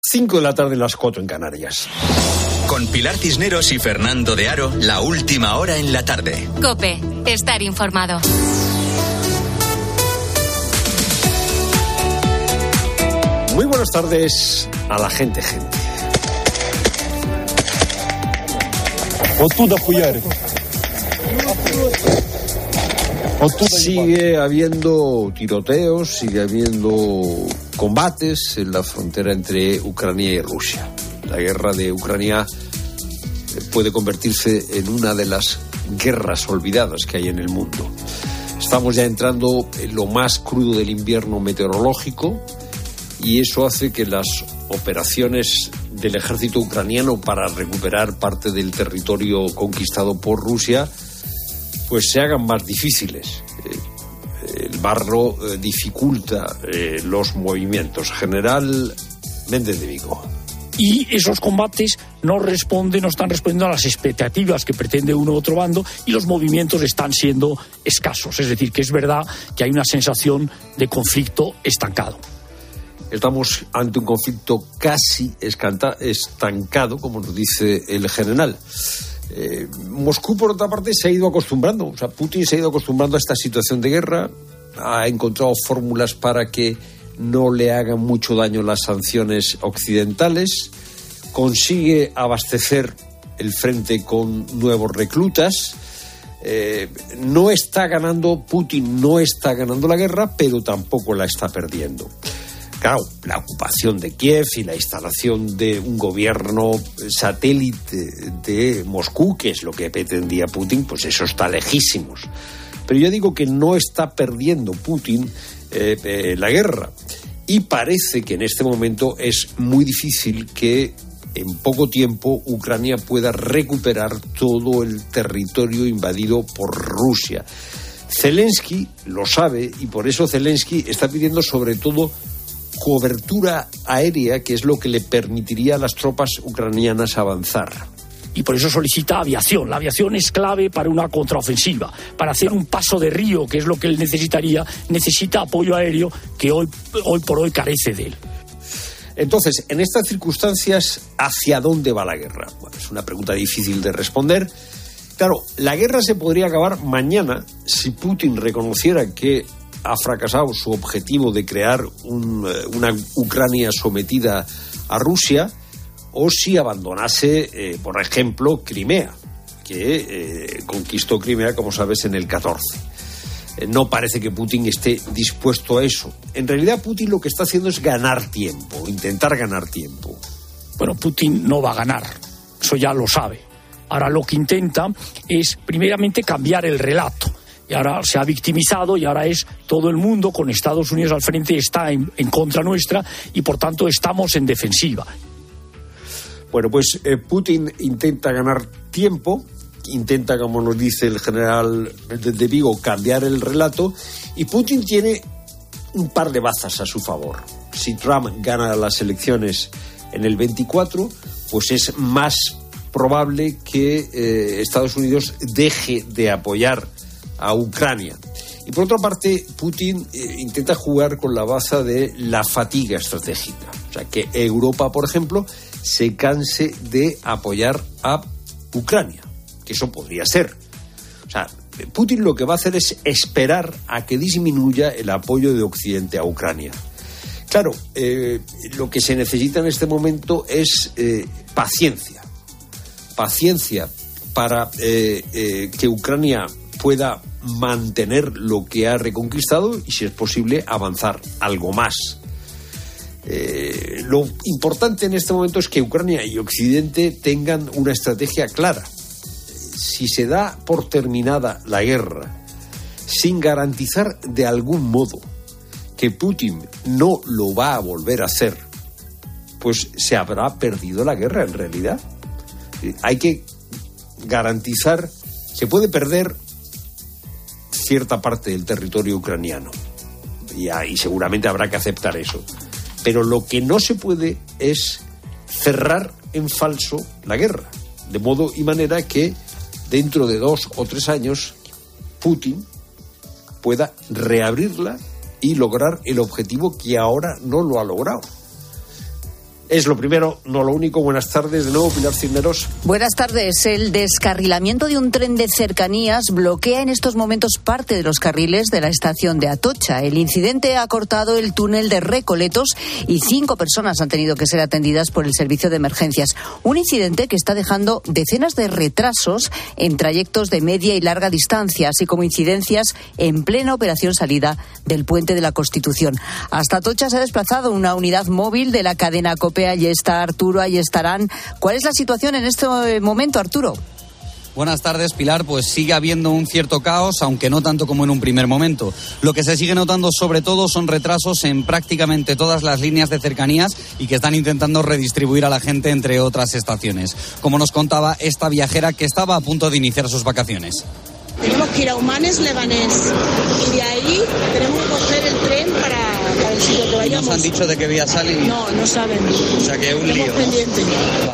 5 de la tarde, las 4 en Canarias. Con Pilar Cisneros y Fernando de Aro, la última hora en la tarde. COPE, estar informado. Muy buenas tardes a la gente. Sigue habiendo tiroteos, sigue habiendo combates en la frontera entre Ucrania y Rusia. La guerra de Ucrania puede convertirse en una de las guerras olvidadas que hay en el mundo. Estamos ya entrando en lo más crudo del invierno meteorológico y eso hace que las operaciones del ejército ucraniano para recuperar parte del territorio conquistado por Rusia pues se hagan más difíciles. El barro dificulta los movimientos. General Méndez de Vigo. Y esos combates no están respondiendo a las expectativas que pretende uno u otro bando y los movimientos están siendo escasos. Es decir, que es verdad que hay una sensación de conflicto estancado. Estamos ante un conflicto casi estancado, como nos dice el general. Moscú, por otra parte, se ha ido acostumbrando. O sea, Putin se ha ido acostumbrando a esta situación de guerra, ha encontrado fórmulas para que no le hagan mucho daño las sanciones occidentales, consigue abastecer el frente con nuevos reclutas. Putin no está ganando la guerra, pero tampoco la está perdiendo. Claro, la ocupación de Kiev y la instalación de un gobierno satélite de Moscú, que es lo que pretendía Putin, pues eso está lejísimos. Pero yo digo que no está perdiendo Putin la guerra. Y parece que en este momento es muy difícil que en poco tiempo Ucrania pueda recuperar todo el territorio invadido por Rusia. Zelensky lo sabe y por eso Zelensky está pidiendo sobre todo cobertura aérea, que es lo que le permitiría a las tropas ucranianas avanzar. Y por eso solicita aviación. La aviación es clave para una contraofensiva. Para hacer un paso de río, que es lo que él necesitaría, necesita apoyo aéreo que hoy por hoy carece de él. Entonces, en estas circunstancias, ¿hacia dónde va la guerra? Bueno, es una pregunta difícil de responder. Claro, la guerra se podría acabar mañana si Putin reconociera que ha fracasado su objetivo de crear una Ucrania sometida a Rusia, o si abandonase, por ejemplo, Crimea, que conquistó Crimea, como sabes, en el 14. No parece que Putin esté dispuesto a eso. En realidad, Putin lo que está haciendo es ganar tiempo, intentar ganar tiempo. Bueno, Putin no va a ganar, eso ya lo sabe. Ahora lo que intenta es, primeramente, cambiar el relato. Y ahora se ha victimizado y ahora es todo el mundo, con Estados Unidos al frente, está en contra nuestra y por tanto estamos en defensiva. Bueno, pues Putin intenta ganar tiempo, intenta, como nos dice el general de Vigo, cambiar el relato, y Putin tiene un par de bazas a su favor. Si Trump gana las elecciones en el 24, pues es más probable que Estados Unidos deje de apoyar a Ucrania. Y por otra parte, Putin intenta jugar con la baza de la fatiga estratégica. O sea, que Europa, por ejemplo, se canse de apoyar a Ucrania, que eso podría ser. O sea, Putin lo que va a hacer es esperar a que disminuya el apoyo de Occidente a Ucrania. Claro, lo que se necesita en este momento es paciencia. Paciencia para que Ucrania pueda mantener lo que ha reconquistado y, si es posible, avanzar algo más. Lo importante en este momento es que Ucrania y Occidente tengan una estrategia clara. Si se da por terminada la guerra sin garantizar de algún modo que Putin no lo va a volver a hacer, pues se habrá perdido la guerra en realidad. Hay que garantizar, se puede perder cierta parte del territorio ucraniano y seguramente habrá que aceptar eso, pero lo que no se puede es cerrar en falso la guerra, de modo y manera que dentro de 2 o 3 años Putin pueda reabrirla y lograr el objetivo que ahora no lo ha logrado. Es lo primero, no lo único. Buenas tardes de nuevo, Pilar Cisneros. Buenas tardes. El descarrilamiento de un tren de cercanías bloquea en estos momentos parte de los carriles de la estación de Atocha. El incidente ha cortado el túnel de Recoletos y 5 personas han tenido que ser atendidas por el servicio de emergencias. Un incidente que está dejando decenas de retrasos en trayectos de media y larga distancia, así como incidencias en plena operación salida del Puente de la Constitución. Hasta Atocha se ha desplazado una unidad móvil de la cadena COPE. Allí está Arturo, allí estarán. ¿Cuál es la situación en este momento, Arturo? Buenas tardes, Pilar. Pues sigue habiendo un cierto caos, aunque no tanto como en un primer momento. Lo que se sigue notando sobre todo son retrasos en prácticamente todas las líneas de cercanías y que están intentando redistribuir a la gente entre otras estaciones. Como nos contaba esta viajera que estaba a punto de iniciar sus vacaciones. Tenemos que ir a Humanes, Leganés, y de ahí tenemos que coger el tren para el sitio que vayamos. ¿Nos han dicho de qué vía sale? No saben. O sea que un lío. Pendiente.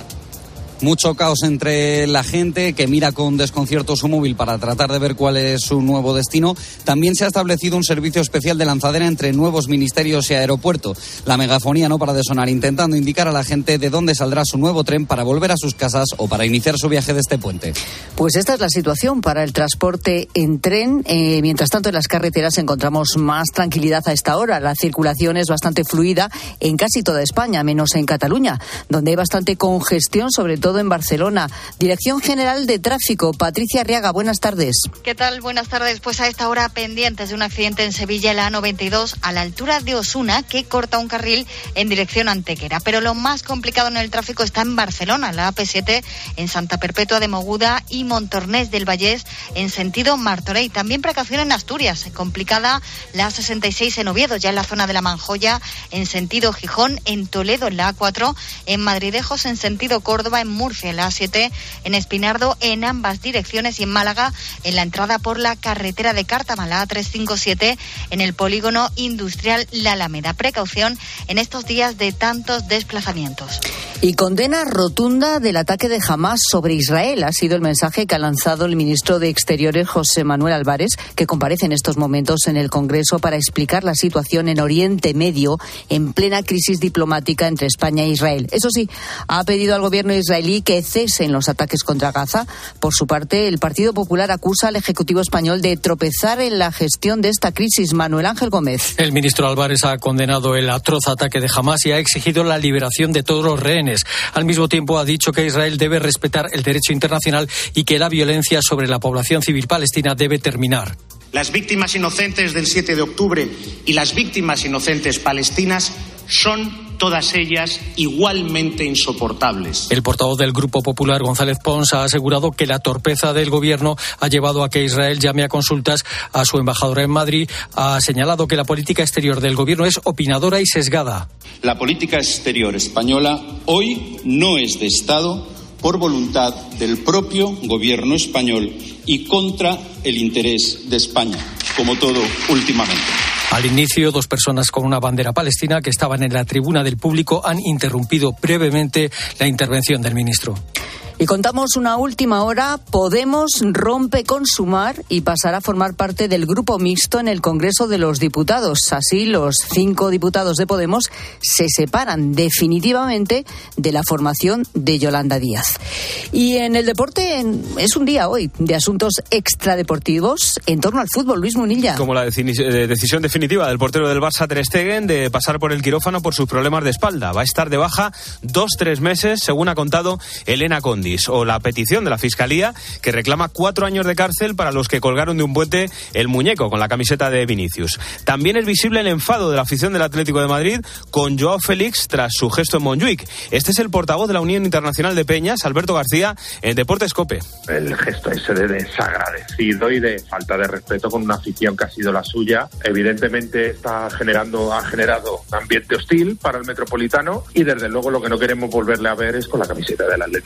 Mucho caos entre la gente que mira con desconcierto su móvil para tratar de ver cuál es su nuevo destino. También se ha establecido un servicio especial de lanzadera entre nuevos ministerios y aeropuerto. La megafonía no para de sonar, intentando indicar a la gente de dónde saldrá su nuevo tren para volver a sus casas o para iniciar su viaje de este puente. Pues esta es la situación para el transporte en tren. Mientras tanto, en las carreteras encontramos más tranquilidad a esta hora. La circulación es bastante fluida en casi toda España, menos en Cataluña, donde hay bastante congestión, sobre todo en Barcelona. Dirección General de Tráfico, Patricia Arriaga, buenas tardes. ¿Qué tal? Buenas tardes. Pues a esta hora pendientes de un accidente en Sevilla, en la A92, a la altura de Osuna, que corta un carril en dirección Antequera. Pero lo más complicado en el tráfico está en Barcelona, la AP7, en Santa Perpetua de Mogoda y Montornès del Vallès, en sentido Martorell. También precaución en Asturias, complicada la A66 en Oviedo, ya en la zona de la Manjoya, en sentido Gijón, en Toledo, en la A4, en Madridejos, en sentido Córdoba, en Murcia, en la A7, en Espinardo, en ambas direcciones, y en Málaga, en la entrada por la carretera de Cártama, la A357, en el polígono industrial La Alameda. Precaución en estos días de tantos desplazamientos. Y condena rotunda del ataque de Hamás sobre Israel ha sido el mensaje que ha lanzado el ministro de Exteriores, José Manuel Álvarez, que comparece en estos momentos en el Congreso para explicar la situación en Oriente Medio en plena crisis diplomática entre España e Israel. Eso sí, ha pedido al gobierno israelí que cesen los ataques contra Gaza. Por su parte, el Partido Popular acusa al Ejecutivo español de tropezar en la gestión de esta crisis. Manuel Ángel Gómez. El ministro Álvarez ha condenado el atroz ataque de Hamás y ha exigido la liberación de todos los rehenes. Al mismo tiempo, ha dicho que Israel debe respetar el derecho internacional y que la violencia sobre la población civil palestina debe terminar. Las víctimas inocentes del 7 de octubre y las víctimas inocentes palestinas son todas ellas igualmente insoportables. El portavoz del Grupo Popular, González Pons, ha asegurado que la torpeza del gobierno ha llevado a que Israel llame a consultas a su embajadora en Madrid. Ha señalado que la política exterior del gobierno es opinadora y sesgada. La política exterior española hoy no es de Estado por voluntad del propio gobierno español y contra el interés de España, como todo últimamente. Al inicio, 2 personas con una bandera palestina que estaban en la tribuna del público han interrumpido brevemente la intervención del ministro. Y contamos una última hora. Podemos rompe con Sumar y pasará a formar parte del grupo mixto en el Congreso de los Diputados. Así, los 5 diputados de Podemos se separan definitivamente de la formación de Yolanda Díaz. Y en el deporte es un día hoy de asuntos extradeportivos en torno al fútbol. Luis Munilla. Como la decisión definitiva del portero del Barça, Ter Stegen, de pasar por el quirófano por sus problemas de espalda. Va a estar de baja 2-3 meses, según ha contado Elena Condi. O la petición de la Fiscalía, que reclama 4 años de cárcel para los que colgaron de un puente el muñeco con la camiseta de Vinicius. También es visible el enfado de la afición del Atlético de Madrid con Joao Félix tras su gesto en Montjuic. Este es el portavoz de la Unión Internacional de Peñas, Alberto García, en Deportes COPE. El gesto ese de desagradecido y de falta de respeto con una afición que ha sido la suya. Evidentemente ha generado un ambiente hostil para el Metropolitano y desde luego lo que no queremos volverle a ver es con la camiseta del Atleti puesta,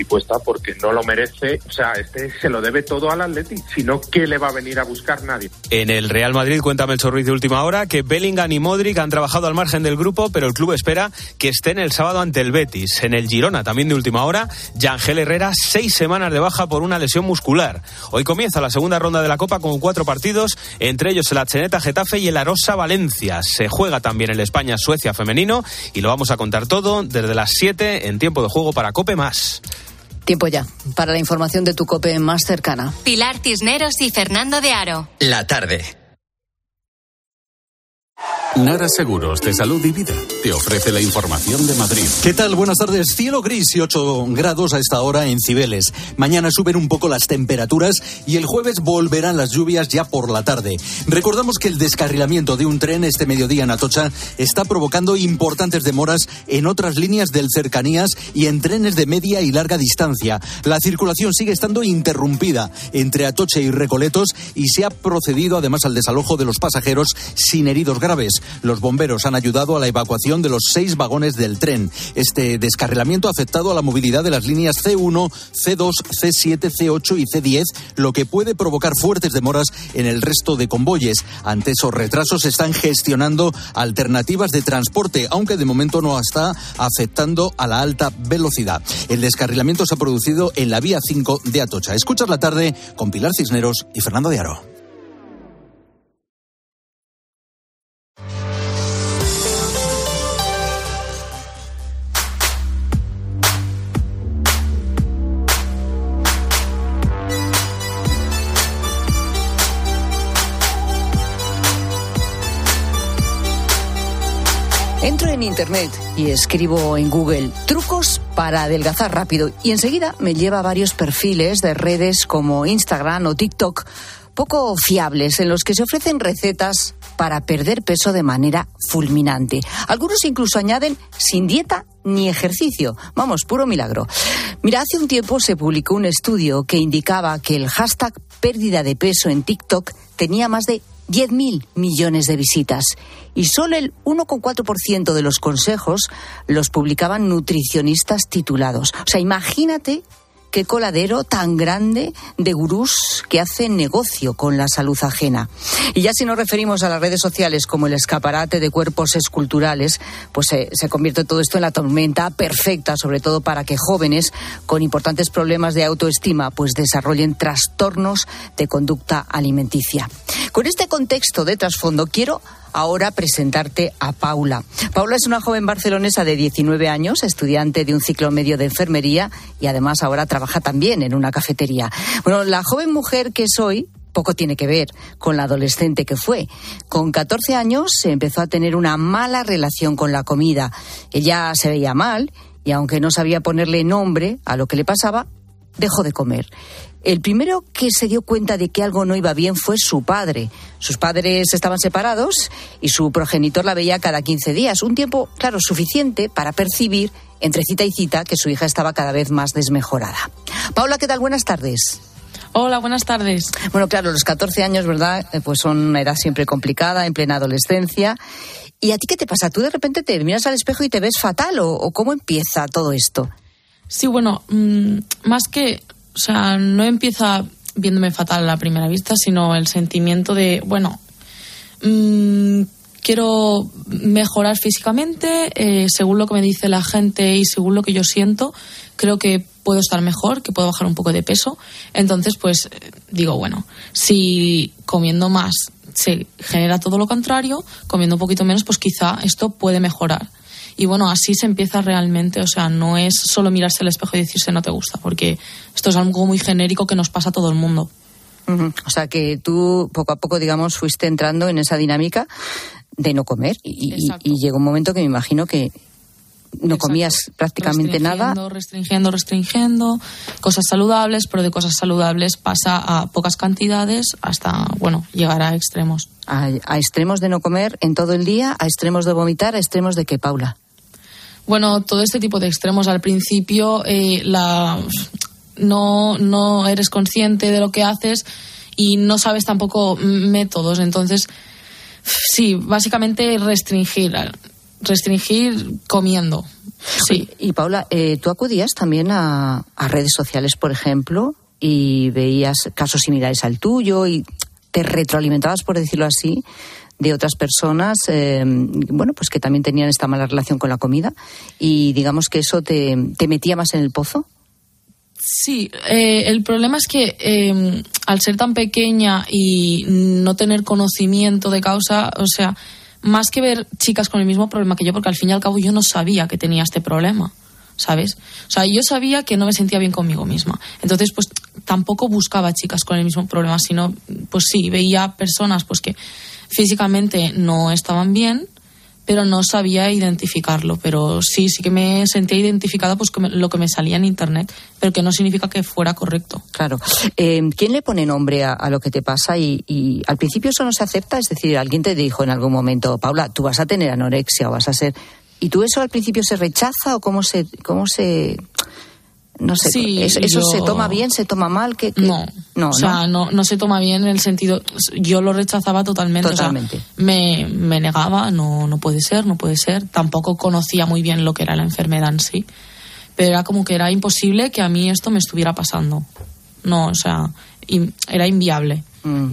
porque no lo merece. O sea, se lo debe todo al Atleti, si no, ¿qué le va a venir a buscar nadie? En el Real Madrid, cuenta Melchor Ruiz de última hora, que Bellingham y Modric han trabajado al margen del grupo, pero el club espera que estén el sábado ante el Betis. En el Girona, también de última hora, Yangel Herrera, 6 semanas de baja por una lesión muscular. Hoy comienza la segunda ronda de la Copa con 4 partidos, entre ellos el Atzeneta Getafe y el Arosa Valencia. Se juega también el España-Suecia femenino y lo vamos a contar todo desde las 7 en Tiempo de Juego para COPE+. Tiempo ya para la información de tu COPE más cercana. Pilar Cisneros y Fernando de Aro. La tarde. Nara Seguros de Salud y Vida te ofrece la información de Madrid. ¿Qué tal? Buenas tardes. Cielo gris y 8 grados a esta hora en Cibeles. Mañana suben un poco las temperaturas y el jueves volverán las lluvias ya por la tarde. Recordamos que el descarrilamiento de un tren este mediodía en Atocha está provocando importantes demoras en otras líneas del Cercanías y en trenes de media y larga distancia. La circulación sigue estando interrumpida entre Atocha y Recoletos y se ha procedido además al desalojo de los pasajeros sin heridos graves. Los bomberos han ayudado a la evacuación de los 6 vagones del tren. Este descarrilamiento ha afectado a la movilidad de las líneas C1, C2, C7, C8 y C10, lo que puede provocar fuertes demoras en el resto de convoyes. Ante esos retrasos se están gestionando alternativas de transporte, aunque de momento no está afectando a la alta velocidad. El descarrilamiento se ha producido en la vía 5 de Atocha. Escuchas la tarde con Pilar Cisneros y Fernando de Aro. Entro en internet y escribo en Google trucos para adelgazar rápido y enseguida me lleva a varios perfiles de redes como Instagram o TikTok poco fiables en los que se ofrecen recetas para perder peso de manera fulminante. Algunos incluso añaden sin dieta ni ejercicio. Vamos, puro milagro. Mira, hace un tiempo se publicó un estudio que indicaba que el hashtag pérdida de peso en TikTok tenía más de 10.000 millones de visitas y solo el 1,4% de los consejos los publicaban nutricionistas titulados. O sea, imagínate qué coladero tan grande de gurús que hacen negocio con la salud ajena. Y ya si nos referimos a las redes sociales como el escaparate de cuerpos esculturales, pues se convierte todo esto en la tormenta perfecta, sobre todo para que jóvenes con importantes problemas de autoestima pues desarrollen trastornos de conducta alimenticia. Con este contexto de trasfondo quiero ahora presentarte a Paula. Paula es una joven barcelonesa de 19 años, estudiante de un ciclo medio de enfermería y además ahora trabaja también en una cafetería. Bueno, la joven mujer que soy poco tiene que ver con la adolescente que fue. Con 14 años se empezó a tener una mala relación con la comida. Ella se veía mal y aunque no sabía ponerle nombre a lo que le pasaba, dejó de comer. El primero que se dio cuenta de que algo no iba bien fue su padre. Sus padres estaban separados y su progenitor la veía cada 15 días. Un tiempo, claro, suficiente para percibir, entre cita y cita, que su hija estaba cada vez más desmejorada. Paula, ¿qué tal? Buenas tardes. Hola, buenas tardes. Bueno, claro, los 14 años, ¿verdad? Pues son una edad siempre complicada, en plena adolescencia. ¿Y a ti qué te pasa? ¿Tú de repente te miras al espejo y te ves fatal? ¿O cómo empieza todo esto? Sí, bueno, más que... O sea, no empieza viéndome fatal a la primera vista, sino el sentimiento de, bueno, quiero mejorar físicamente, según lo que me dice la gente y según lo que yo siento, creo que puedo estar mejor, que puedo bajar un poco de peso. Entonces, pues, digo, bueno, si comiendo más se genera todo lo contrario, comiendo un poquito menos, pues quizá esto puede mejorar. Y bueno, así se empieza realmente, o sea, no es solo mirarse al espejo y decirse no te gusta, porque esto es algo muy genérico que nos pasa a todo el mundo. Uh-huh. O sea, que tú poco a poco, digamos, fuiste entrando en esa dinámica de no comer y llegó un momento que me imagino que no comías prácticamente nada. Restringiendo, cosas saludables, pero de cosas saludables pasa a pocas cantidades hasta, bueno, llegar a extremos. A extremos de no comer en todo el día, a extremos de vomitar, a extremos de ¿qué, Paula? Bueno, todo este tipo de extremos. Al principio no eres consciente de lo que haces y no sabes tampoco métodos. Entonces, sí, básicamente restringir comiendo. Sí. Y Paula, ¿tú acudías también a redes sociales, por ejemplo, y veías casos similares al tuyo y te retroalimentabas, por decirlo así, de otras personas, pues que también tenían esta mala relación con la comida, y digamos que eso te metía más en el pozo? Sí, el problema es que al ser tan pequeña y no tener conocimiento de causa, o sea, más que ver chicas con el mismo problema que yo, porque al fin y al cabo yo no sabía que tenía este problema, ¿sabes? O sea, yo sabía que no me sentía bien conmigo misma. Entonces, pues tampoco buscaba chicas con el mismo problema, sino, pues sí, veía personas pues que físicamente no estaban bien, pero no sabía identificarlo. Pero sí que me sentía identificada pues con lo que me salía en internet, pero que no significa que fuera correcto. Claro. ¿Quién le pone nombre a lo que te pasa? Y al principio eso no se acepta, es decir, alguien te dijo en algún momento, Paula, tú vas a tener anorexia o vas a ser... ¿Y tú eso al principio se rechaza o cómo se no sé, sí, ¿eso se toma bien, se toma mal? No, o sea, no se toma bien en el sentido... Yo lo rechazaba totalmente. Totalmente. O sea, me negaba, no puede ser. Tampoco conocía muy bien lo que era la enfermedad en sí. Pero era como que era imposible que a mí esto me estuviera pasando. No, o sea, era inviable.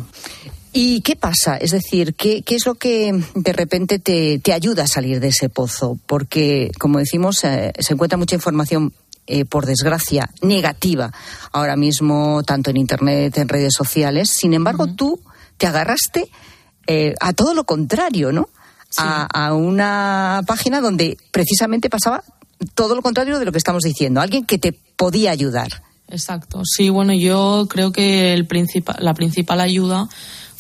¿Y qué pasa? Es decir, ¿qué es lo que de repente te ayuda a salir de ese pozo? Porque, como decimos, se encuentra mucha información, por desgracia, negativa ahora mismo, tanto en Internet, en redes sociales. Sin embargo, tú te agarraste a todo lo contrario, ¿no? Sí. A una página donde precisamente pasaba todo lo contrario de lo que estamos diciendo. Alguien que te podía ayudar. Exacto. Sí, bueno, yo creo que la principal ayuda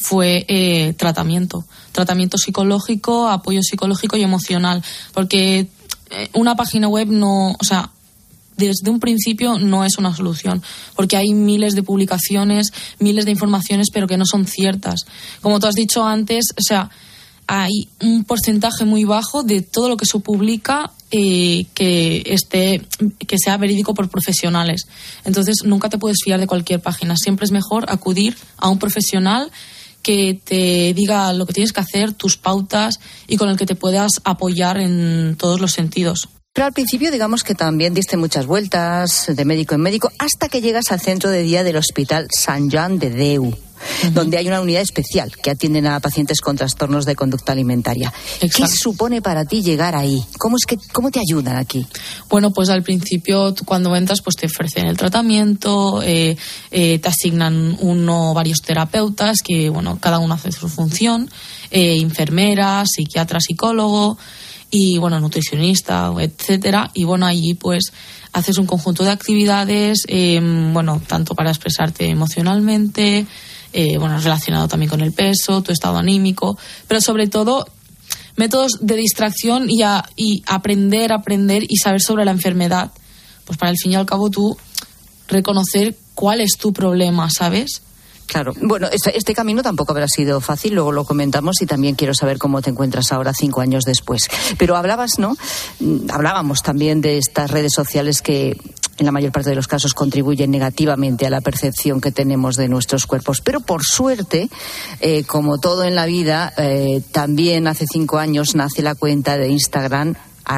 fue tratamiento psicológico, apoyo psicológico y emocional, porque una página web no, o sea, desde un principio no es una solución, porque hay miles de publicaciones, miles de informaciones, pero que no son ciertas. Como tú has dicho antes, o sea, hay un porcentaje muy bajo de todo lo que se publica que sea verídico por profesionales. Entonces nunca te puedes fiar de cualquier página. Siempre es mejor acudir a un profesional que te diga lo que tienes que hacer, tus pautas, y con el que te puedas apoyar en todos los sentidos. Pero al principio, digamos que también diste muchas vueltas de médico en médico hasta que llegas al centro de día del Hospital Sant Joan de Déu, donde hay una unidad especial que atienden a pacientes con trastornos de conducta alimentaria. Exacto. ¿Qué supone para ti llegar ahí? ¿Cómo te ayudan aquí? Bueno, pues al principio, cuando entras, pues te ofrecen el tratamiento, te asignan uno o varios terapeutas que, bueno, cada uno hace su función, enfermera, psiquiatra, psicólogo y, bueno, nutricionista, etcétera. Y, bueno, allí pues haces un conjunto de actividades, tanto para expresarte emocionalmente, relacionado también con el peso, tu estado anímico, pero sobre todo métodos de distracción y aprender y saber sobre la enfermedad, pues para al fin y al cabo tú reconocer cuál es tu problema, ¿sabes? Claro. Bueno, este camino tampoco habrá sido fácil, luego lo comentamos, y también quiero saber cómo te encuentras ahora 5 años después. Pero hablábamos también de estas redes sociales que en la mayor parte de los casos contribuyen negativamente a la percepción que tenemos de nuestros cuerpos. Pero por suerte, como todo en la vida, también hace 5 años nace la cuenta de Instagram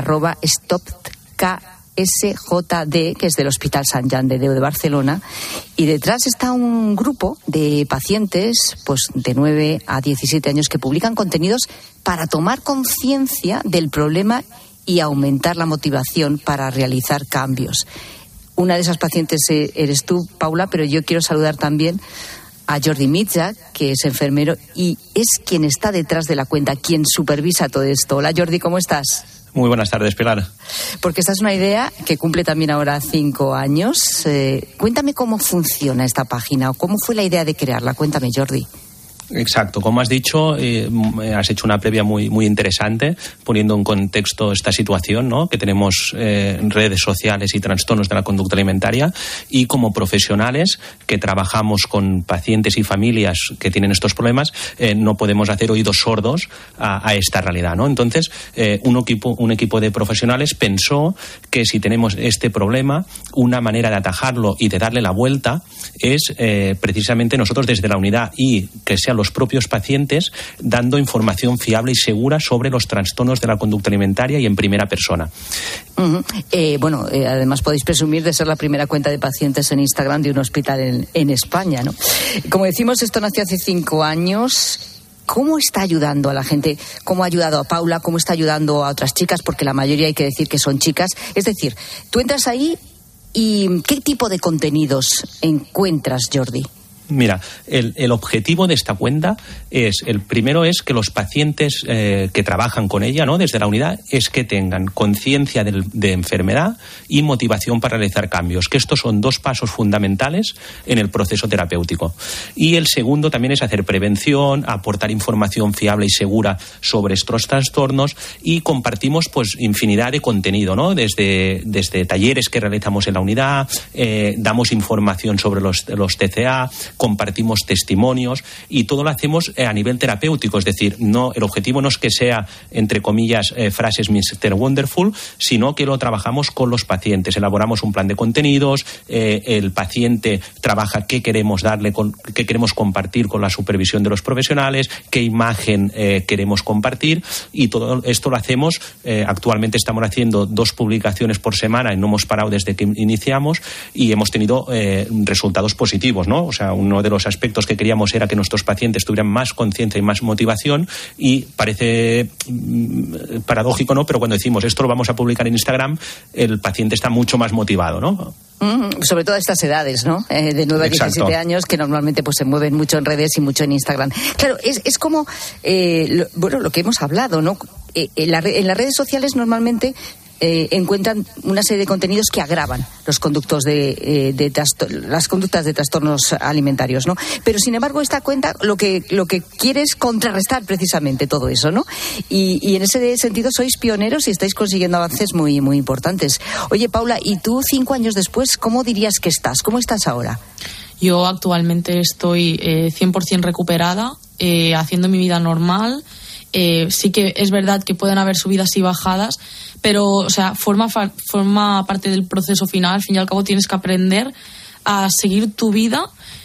@StopKSJD, que es del Hospital Sant Joan de Déu de Barcelona, y detrás está un grupo de pacientes pues de 9 a 17 años que publican contenidos para tomar conciencia del problema y aumentar la motivación para realizar cambios. Una de esas pacientes eres tú, Paula, pero yo quiero saludar también a Jordi Mitja, que es enfermero y es quien está detrás de la cuenta, quien supervisa todo esto. Hola, Jordi, ¿cómo estás? Muy buenas tardes, Pilar. Porque esta es una idea que cumple también ahora 5 años. Cuéntame cómo funciona esta página o cómo fue la idea de crearla. Cuéntame, Jordi. Exacto, como has dicho, has hecho una previa muy interesante, poniendo en contexto esta situación, ¿no?, que tenemos redes sociales y trastornos de la conducta alimentaria, y como profesionales que trabajamos con pacientes y familias que tienen estos problemas, no podemos hacer oídos sordos a esta realidad, ¿no? Entonces, un equipo de profesionales pensó que si tenemos este problema, una manera de atajarlo y de darle la vuelta es precisamente nosotros desde la unidad, y que sea los propios pacientes, dando información fiable y segura sobre los trastornos de la conducta alimentaria y en primera persona. Además podéis presumir de ser la primera cuenta de pacientes en Instagram de un hospital en España, ¿no? Como decimos, esto nació hace 5 años. ¿Cómo está ayudando a la gente? ¿Cómo ha ayudado a Paula? ¿Cómo está ayudando a otras chicas? Porque la mayoría hay que decir que son chicas. Es decir, tú entras ahí y ¿qué tipo de contenidos encuentras, Jordi? Mira, el objetivo de esta cuenta el primero es que los pacientes que trabajan con ella, ¿no?, desde la unidad, es que tengan conciencia de enfermedad y motivación para realizar cambios, que estos son 2 pasos fundamentales en el proceso terapéutico. Y el segundo también es hacer prevención, aportar información fiable y segura sobre estos trastornos, y compartimos pues infinidad de contenido, ¿no?, desde talleres que realizamos en la unidad, damos información sobre los TCA, compartimos testimonios, y todo lo hacemos a nivel terapéutico. Es decir, el objetivo no es que sea, entre comillas, frases Mr. Wonderful, sino que lo trabajamos con los pacientes. Elaboramos un plan de contenidos, el paciente trabaja qué queremos darle, qué queremos compartir con la supervisión de los profesionales, qué imagen queremos compartir, y todo esto lo hacemos. Actualmente estamos haciendo 2 publicaciones por semana y no hemos parado desde que iniciamos, y hemos tenido resultados positivos, ¿no? O sea, uno de los aspectos que queríamos era que nuestros pacientes tuvieran más conciencia y más motivación, y parece paradójico, ¿no?, pero cuando decimos esto lo vamos a publicar en Instagram, el paciente está mucho más motivado, ¿no? Sobre todo a estas edades, ¿no? De 9 a 17 años, que normalmente pues se mueven mucho en redes y mucho en Instagram. Claro, es como lo que hemos hablado, ¿no? En las redes sociales normalmente encuentran una serie de contenidos que agravan las conductas de trastornos alimentarios, ¿no? Pero sin embargo esta cuenta lo que quiere es contrarrestar precisamente todo eso, ¿no? Y en ese sentido sois pioneros y estáis consiguiendo avances muy, muy importantes. Oye, Paula, ¿y tú 5 años después cómo dirías que estás? ¿Cómo estás ahora? Yo actualmente estoy 100% recuperada, haciendo mi vida normal. Sí que es verdad que pueden haber subidas y bajadas, pero o sea, forma parte del proceso final. Al fin y al cabo tienes que aprender a seguir tu vida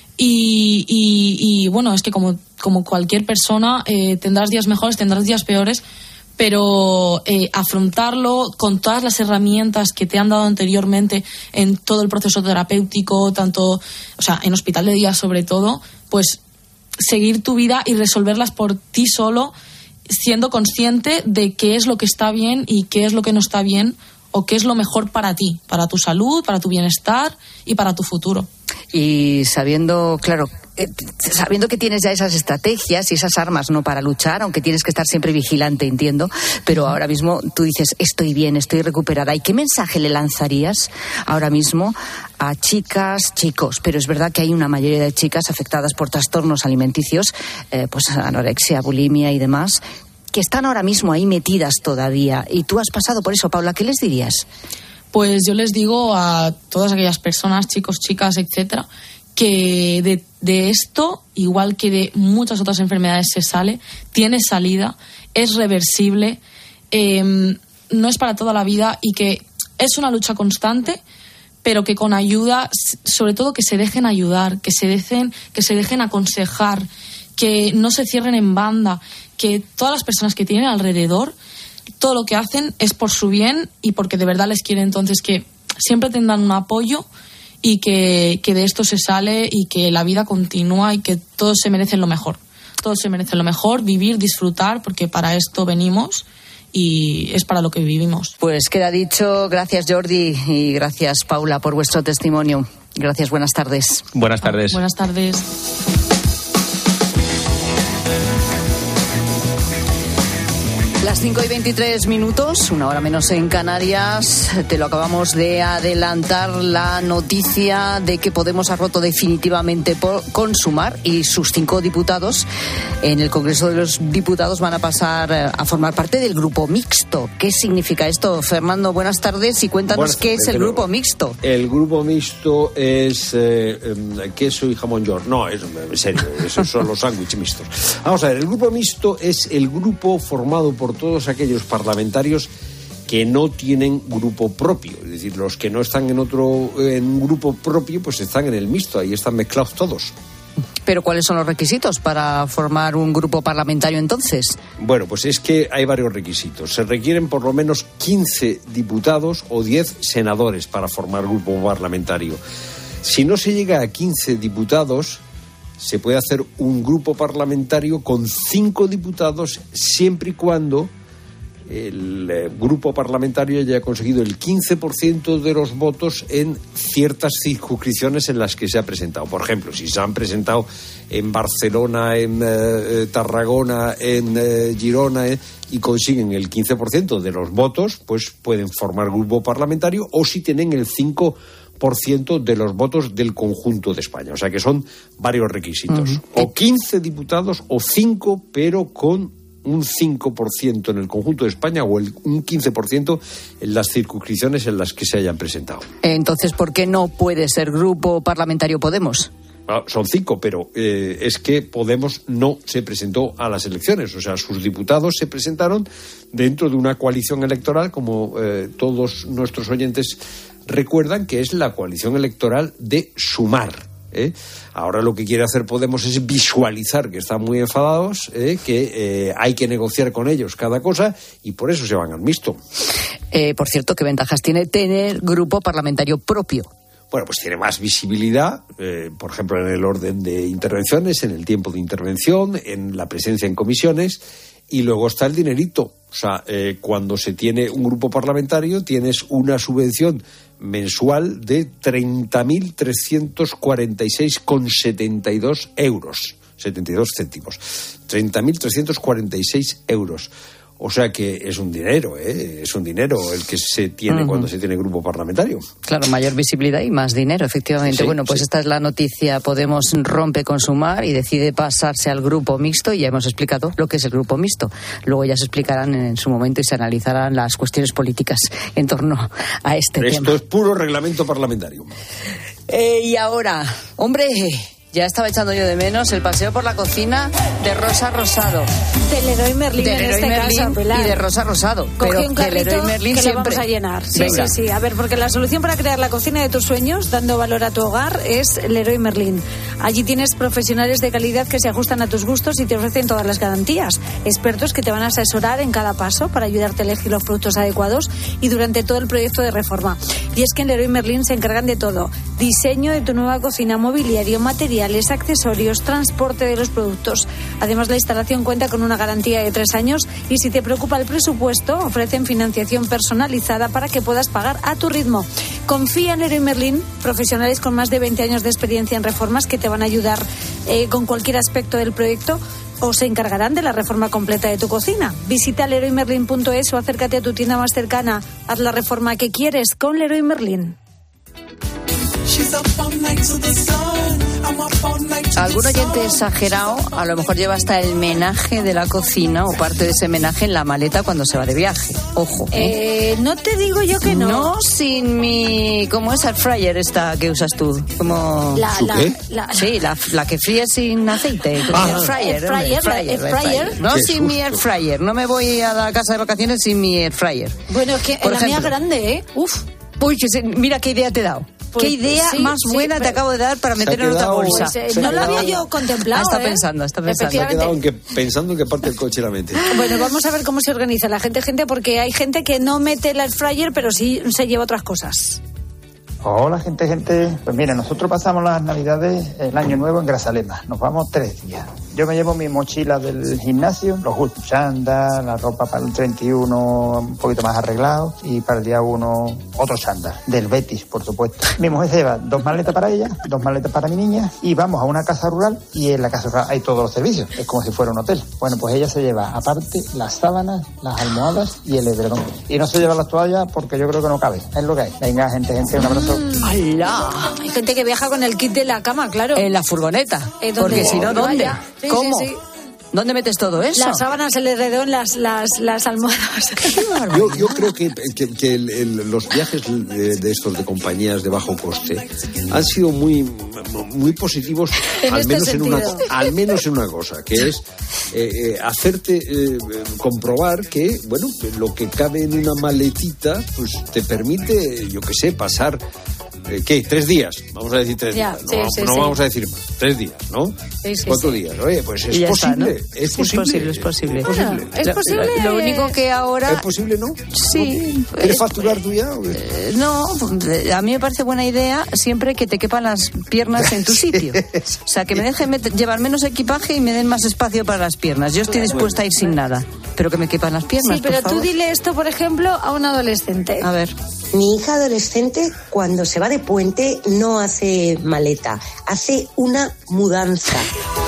y bueno, es que como cualquier persona tendrás días mejores, tendrás días peores, pero afrontarlo con todas las herramientas que te han dado anteriormente en todo el proceso terapéutico, tanto, o sea, en hospital de día sobre todo, pues seguir tu vida y resolverlas por ti solo, siendo consciente de qué es lo que está bien y qué es lo que no está bien, o qué es lo mejor para ti, para tu salud, para tu bienestar y para tu futuro. Y sabiendo que tienes ya esas estrategias y esas armas, ¿no?, para luchar, aunque tienes que estar siempre vigilante, entiendo, pero ahora mismo tú dices, estoy bien, estoy recuperada. ¿Y qué mensaje le lanzarías ahora mismo a chicas, chicos? Pero es verdad que hay una mayoría de chicas afectadas por trastornos alimenticios, pues anorexia, bulimia y demás, que están ahora mismo ahí metidas todavía. Y tú has pasado por eso, Paula, ¿qué les dirías? Pues yo les digo a todas aquellas personas, chicos, chicas, etcétera, que de esto, igual que de muchas otras enfermedades, se sale, tiene salida, es reversible, no es para toda la vida, y que es una lucha constante, pero que con ayuda, sobre todo que se dejen ayudar, que se dejen aconsejar, que no se cierren en banda, que todas las personas que tienen alrededor, todo lo que hacen es por su bien y porque de verdad les quieren. Entonces que siempre tendrán un apoyo y que de esto se sale y que la vida continúa y que todos se merecen lo mejor. Todos se merecen lo mejor, vivir, disfrutar, porque para esto venimos y es para lo que vivimos. Pues queda dicho. Gracias, Jordi, y gracias, Paula, por vuestro testimonio. Gracias, buenas tardes. Buenas tardes. Buenas tardes. Las 5:23, 1 hora menos en Canarias. Te lo acabamos de adelantar, la noticia de que Podemos ha roto definitivamente con Sumar, y sus 5 diputados en el Congreso de los Diputados van a pasar a formar parte del grupo mixto. ¿Qué significa esto? Fernando, buenas tardes, y cuéntanos qué es el grupo mixto. El grupo mixto es queso y jamón york. No, en serio, esos son los sándwiches mixtos. Vamos a ver, el grupo mixto es el grupo formado por todos aquellos parlamentarios que no tienen grupo propio, es decir, los que no están en un grupo propio, pues están en el mixto, ahí están mezclados todos. Pero ¿cuáles son los requisitos para formar un grupo parlamentario entonces? Bueno, pues es que hay varios requisitos. Se requieren por lo menos 15 diputados o 10 senadores para formar grupo parlamentario. Si no se llega a 15 diputados, se puede hacer un grupo parlamentario con 5 diputados siempre y cuando el grupo parlamentario haya conseguido el 15% de los votos en ciertas circunscripciones en las que se ha presentado. Por ejemplo, si se han presentado en Barcelona, en Tarragona, en Girona y consiguen el 15% de los votos, pues pueden formar grupo parlamentario, o si tienen el 5% de los votos del conjunto de España. O sea que son varios requisitos. O 15 diputados o 5, pero con un 5% en el conjunto de España o un 15% en las circunscripciones en las que se hayan presentado. Entonces, ¿por qué no puede ser grupo parlamentario Podemos? Son 5, pero es que Podemos no se presentó a las elecciones. O sea, sus diputados se presentaron dentro de una coalición electoral, como todos nuestros oyentes recuerdan, que es la coalición electoral de Sumar. Ahora lo que quiere hacer Podemos es visualizar que están muy enfadados, que hay que negociar con ellos cada cosa, y por eso se van al mixto. Por cierto, ¿qué ventajas tiene tener grupo parlamentario propio? Bueno, pues tiene más visibilidad, por ejemplo, en el orden de intervenciones, en el tiempo de intervención, en la presencia en comisiones, y luego está el dinerito. O sea, cuando se tiene un grupo parlamentario tienes una subvención mensual de 30.346,72 euros, 72 céntimos. 30.346 euros. O sea que es un dinero, es un dinero el que se tiene cuando se tiene grupo parlamentario. Claro, mayor visibilidad y más dinero, efectivamente. Sí, bueno, pues esta es la noticia. Podemos rompe con Sumar y decide pasarse al grupo mixto, y ya hemos explicado lo que es el grupo mixto. Luego ya se explicarán en su momento y se analizarán las cuestiones políticas en torno a este tema. Esto es puro reglamento parlamentario. Y ahora, hombre, ya estaba echando yo de menos el paseo por la cocina de Rosa Rosado. Del Leroy Merlin en este caso, Pilar. Y de Rosa Rosado. Coge un carrito Leroy Merlin que siempre lo vamos a llenar. Sí, Venga. sí. A ver, porque la solución para crear la cocina de tus sueños, dando valor a tu hogar, es Leroy Merlin. Allí tienes profesionales de calidad que se ajustan a tus gustos y te ofrecen todas las garantías. Expertos que te van a asesorar en cada paso para ayudarte a elegir los productos adecuados y durante todo el proyecto de reforma. Y es que en Leroy Merlin se encargan de todo. Diseño de tu nueva cocina, mobiliario, materiales, accesorios, transporte de los productos. Además, la instalación cuenta con una garantía de 3 años y si te preocupa el presupuesto, ofrecen financiación personalizada para que puedas pagar a tu ritmo. Confía en Leroy Merlin, profesionales con más de 20 años de experiencia en reformas que te van a ayudar con cualquier aspecto del proyecto o se encargarán de la reforma completa de tu cocina. Visita leroymerlin.es o acércate a tu tienda más cercana. Haz la reforma que quieres con Leroy Merlin. Algún oyente exagerado a lo mejor lleva hasta el menaje de la cocina o parte de ese menaje en la maleta cuando se va de viaje. Ojo. No te digo yo que no. No sin mi... ¿Cómo es air fryer esta que usas tú? Como... Sí, la que fríe sin aceite. Air fryer. No sin mi air fryer. No me voy a la casa de vacaciones sin mi air fryer. Bueno, es que la mía es grande, Uf. Uy, mira qué idea te he dado. ¿Qué idea más buena te acabo de dar para meter en otra bolsa? No lo había yo contemplado. Está pensando. Se ha quedado pensando en qué parte del coche la mete. Bueno, vamos a ver cómo se organiza la gente, porque hay gente que no mete el air fryer, pero sí se lleva otras cosas. Hola, gente. Pues mira, nosotros pasamos las Navidades, el Año Nuevo en Grazalema. Nos vamos 3 días. Yo me llevo mi mochila del gimnasio, los últimos chándal, la ropa para el 31 un poquito más arreglado y para el día 1 otro chándal, del Betis, por supuesto. Mi mujer se lleva 2 maletas para ella, 2 maletas para mi niña y vamos a una casa rural y en la casa rural hay todos los servicios. Es como si fuera un hotel. Bueno, pues ella se lleva aparte las sábanas, las almohadas y el edredón. Y no se lleva las toallas porque yo creo que no cabe. Es lo que hay. Venga, gente, un abrazo. ¡Hala! Hay gente que viaja con el kit de la cama, claro. En la furgoneta. Porque si no, ¿dónde? Sí, ¿Cómo? Sí. ¿Dónde metes todo eso? Las sábanas, el edredón, las almohadas. Yo creo que los viajes de estos de compañías de bajo coste han sido muy positivos, al menos en una cosa, que es hacerte comprobar que, bueno, lo que cabe en una maletita, pues te permite, yo qué sé, pasar ¿qué? 3 días. Vamos a decir 3 Ya, días. sí, No vamos a decir más. 3 días, ¿no? Sí, 4 días. Oye, pues es posible. Es posible. Es posible. Lo único que ahora... ¿Es posible, no? Sí. ¿Quieres facturar tú ya? No, a mí me parece buena idea siempre que te quepan las piernas en tu sitio. O sea, que me dejen llevar menos equipaje y me den más espacio para las piernas. Yo estoy dispuesta a ir sin nada, pero que me quepan las piernas, Sí, pero por tú favor. dile esto, por ejemplo, a un adolescente. A ver. Mi hija adolescente, cuando se va de puente, no hace maleta, hace una mudanza.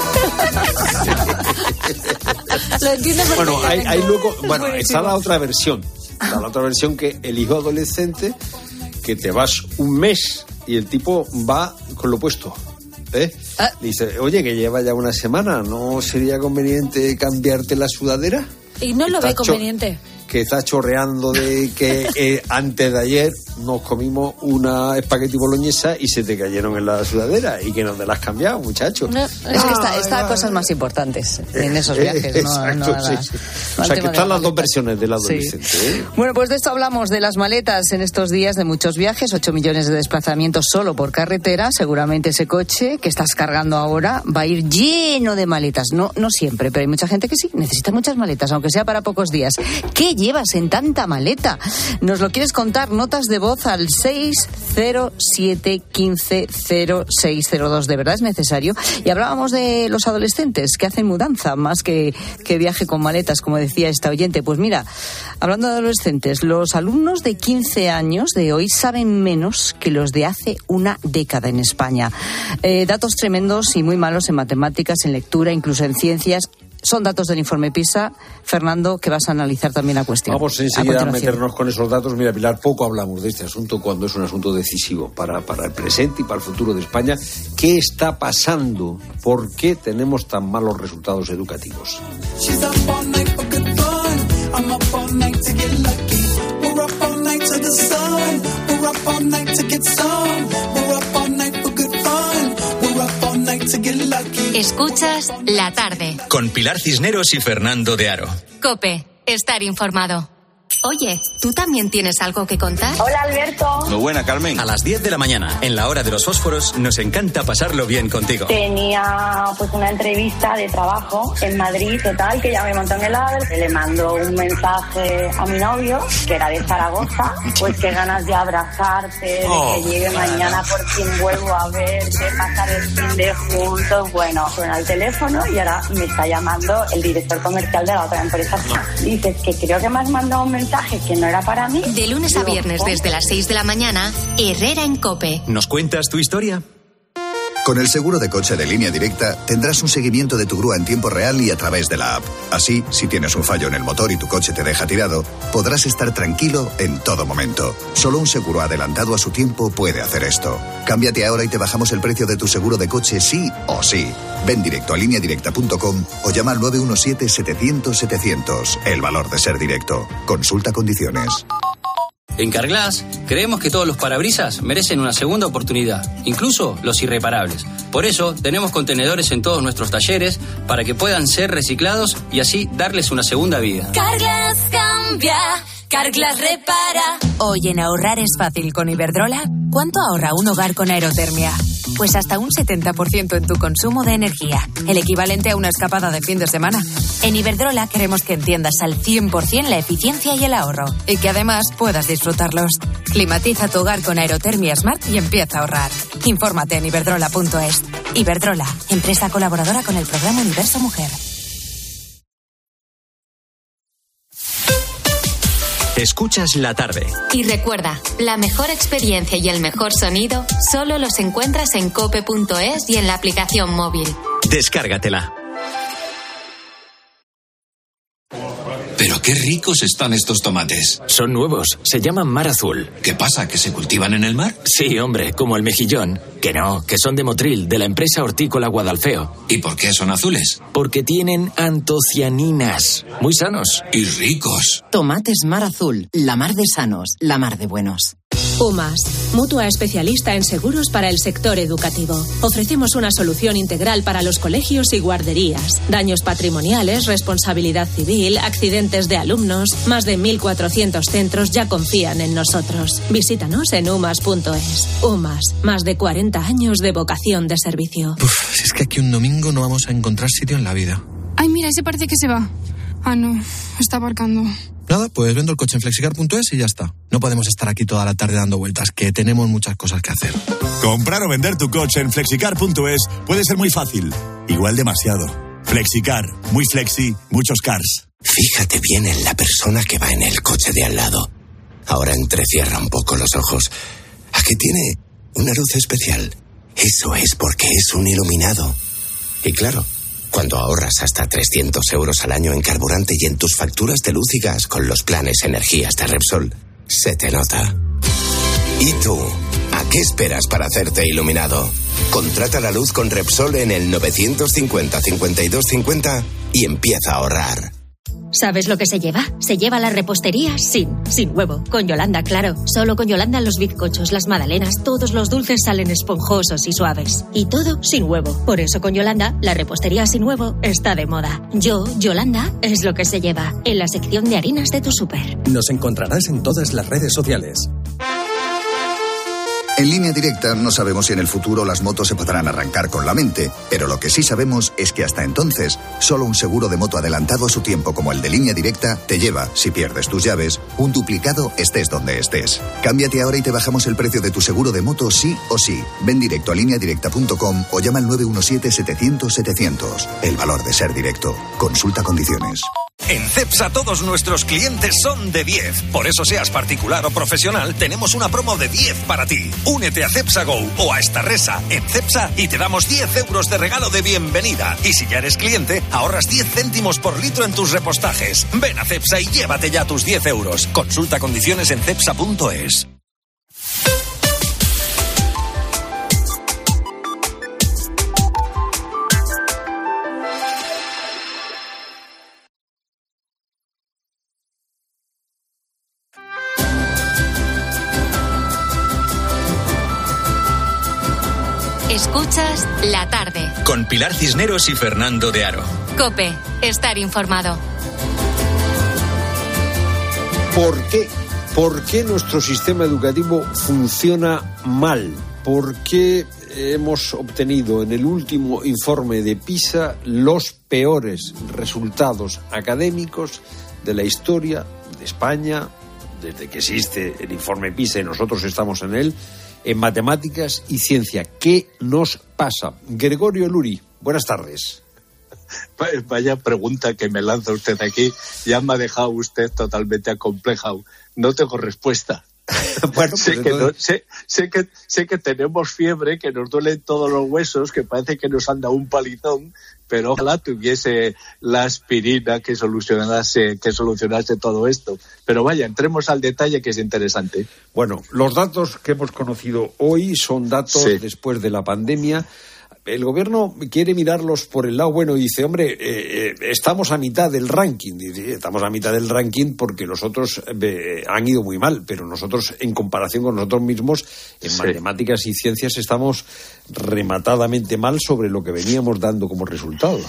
Lo entiendo Bueno, hay perfectamente. luego, bueno, Buenísimo. está la otra versión. Está la otra versión que el hijo adolescente, que te vas un mes y el tipo va con lo puesto. Dice, oye, que lleva ya una semana, ¿no sería conveniente cambiarte la sudadera? Y no lo ve Está conveniente. Que está chorreando de que antes de ayer nos comimos una espagueti boloñesa y se te cayeron en la sudadera y que no te la has cambiado, muchacho. No, es que está cosas más importantes en esos viajes. Exacto, no, sí. O sea, que están las dos versiones del Sí. adolescente. Bueno, pues de esto hablamos, de las maletas en estos días de muchos viajes, 8 millones de desplazamientos solo por carretera. Seguramente ese coche que estás cargando ahora va a ir lleno de maletas. No siempre, pero hay mucha gente que sí, necesita muchas maletas, aunque sea para pocos días. ¿Qué llevas en tanta maleta? ¿Nos lo quieres contar? Notas de voz al 607 15 0602. ¿De verdad es necesario? Y hablábamos de los adolescentes que hacen mudanza más que viaje con maletas, como decía esta oyente. Pues mira, hablando de adolescentes, los alumnos de 15 años de hoy saben menos que los de hace una década en España. Datos tremendos y muy malos en matemáticas, en lectura, incluso en ciencias. Son datos del informe PISA, Fernando, que vas a analizar también la cuestión. Vamos enseguida a meternos con esos datos. Mira, Pilar, poco hablamos de este asunto cuando es un asunto decisivo para el presente y para el futuro de España. ¿Qué está pasando? ¿Por qué tenemos tan malos resultados educativos? Escuchas La Tarde. Con Pilar Cisneros y Fernando de Aro. COPE. Estar informado. Oye, ¿tú también tienes algo que contar? Hola, Alberto. Muy buena, Carmen. A las 10 de la mañana, en la hora de los fósforos, nos encanta pasarlo bien contigo. Tenía pues una entrevista de trabajo en Madrid, total, que ya me montó en el AVE. Le mando un mensaje a mi novio, que era de Zaragoza, pues qué ganas de abrazarte, de que llegue mañana, por fin vuelvo a verte, pasar el fin de juntos. Bueno, suena el teléfono y ahora me está llamando el director comercial de la otra empresa. Dices que creo que me has mandado un mensaje que no era para mí. De lunes a viernes desde las 6 de la mañana, Herrera en COPE. ¿Nos cuentas tu historia? Con el seguro de coche de Línea Directa tendrás un seguimiento de tu grúa en tiempo real y a través de la app. Así, si tienes un fallo en el motor y tu coche te deja tirado, podrás estar tranquilo en todo momento. Solo un seguro adelantado a su tiempo puede hacer esto. Cámbiate ahora y te bajamos el precio de tu seguro de coche sí o sí. Ven directo a lineadirecta.com o llama al 917-700-700. El valor de ser directo. Consulta condiciones. En Carglass creemos que todos los parabrisas merecen una segunda oportunidad, incluso los irreparables. Por eso tenemos contenedores en todos nuestros talleres para que puedan ser reciclados y así darles una segunda vida. Carglass cambia, Carglass repara. Hoy en ahorrar es fácil con Iberdrola. ¿Cuánto ahorra un hogar con aerotermia? Pues hasta un 70% en tu consumo de energía, el equivalente a una escapada de fin de semana. En Iberdrola queremos que entiendas al 100% la eficiencia y el ahorro, y que además puedas disfrutarlos. Climatiza tu hogar con Aerotermia Smart y empieza a ahorrar. Infórmate en iberdrola.es. Iberdrola, empresa colaboradora con el programa Universo Mujer. Escuchas La Tarde. Y recuerda, la mejor experiencia y el mejor sonido solo los encuentras en cope.es y en la aplicación móvil. Descárgatela. Pero qué ricos están estos tomates. Son nuevos, se llaman mar azul. ¿Qué pasa, que se cultivan en el mar? Sí, hombre, como el mejillón. Que no, que son de Motril, de la empresa hortícola Guadalfeo. ¿Y por qué son azules? Porque tienen antocianinas. Muy sanos. Y ricos. Tomates mar azul, la mar de sanos, la mar de buenos. UMAS, mutua especialista en seguros para el sector educativo. Ofrecemos una solución integral para los colegios y guarderías. Daños patrimoniales, responsabilidad civil, accidentes de alumnos. Más de 1.400 centros ya confían en nosotros. Visítanos en umas.es. UMAS, más de 40 años de vocación de servicio. Si es que aquí un domingo no vamos a encontrar sitio en la vida. Ay, mira, ese parece que se va. Ah, no, está aparcando. Nada, pues vendo el coche en flexicar.es y ya está. No podemos estar aquí toda la tarde dando vueltas, que tenemos muchas cosas que hacer. Comprar o vender tu coche en flexicar.es puede ser muy fácil, igual demasiado. Flexicar, muy flexi, muchos cars. Fíjate bien en la persona que va en el coche de al lado. Ahora entrecierra un poco los ojos. ¿A qué tiene una luz especial? Eso es porque es un iluminado. Y claro, cuando ahorras hasta 300 euros al año en carburante y en tus facturas de luz y gas con los planes energías de Repsol, se te nota. ¿Y tú? ¿A qué esperas para hacerte iluminado? Contrata la luz con Repsol en el 950 52 50 y empieza a ahorrar. ¿Sabes lo que se lleva? Se lleva la repostería sin huevo. Con Yolanda, claro. Solo con Yolanda los bizcochos, las magdalenas, todos los dulces salen esponjosos y suaves. Y todo sin huevo. Por eso con Yolanda, la repostería sin huevo está de moda. Yolanda, es lo que se lleva. En la sección de harinas de tu súper. Nos encontrarás en todas las redes sociales. En Línea Directa no sabemos si en el futuro las motos se podrán arrancar con la mente, pero lo que sí sabemos es que hasta entonces, solo un seguro de moto adelantado a su tiempo como el de Línea Directa te lleva, si pierdes tus llaves, un duplicado estés donde estés. Cámbiate ahora y te bajamos el precio de tu seguro de moto sí o sí. Ven directo a lineadirecta.com o llama al 917-700-700. El valor de ser directo. Consulta condiciones. En Cepsa todos nuestros clientes son de 10. Por eso seas particular o profesional, tenemos una promo de 10 para ti. Únete a Cepsa Go o a Starresa en Cepsa y te damos 10 euros de regalo de bienvenida. Y si ya eres cliente, ahorras 10 céntimos por litro en tus repostajes. Ven a Cepsa y llévate ya tus 10 euros. Consulta condiciones en cepsa.es. Escuchas La Tarde. Con Pilar Cisneros y Fernando de Aro. COPE. Estar informado. ¿Por qué nuestro sistema educativo funciona mal? ¿Por qué hemos obtenido en el último informe de PISA los peores resultados académicos de la historia de España, desde que existe el informe PISA y nosotros estamos en él, en matemáticas y ciencia? ¿Qué nos pasa? Gregorio Luri, buenas tardes. Vaya pregunta que me lanza usted aquí. Ya me ha dejado usted totalmente acomplejado. No tengo respuesta. Bueno, pues sé que tenemos fiebre, que nos duelen todos los huesos, que parece que nos han dado un palizón, pero ojalá tuviese la aspirina que solucionase todo esto. Pero vaya, entremos al detalle, que es interesante. Bueno, los datos que hemos conocido hoy son datos después de la pandemia. El gobierno quiere mirarlos por el lado bueno y dice, hombre, estamos a mitad del ranking. Dice, estamos a mitad del ranking porque los otros han ido muy mal, pero nosotros, en comparación con nosotros mismos, en matemáticas y ciencias estamos rematadamente mal sobre lo que veníamos dando como resultado.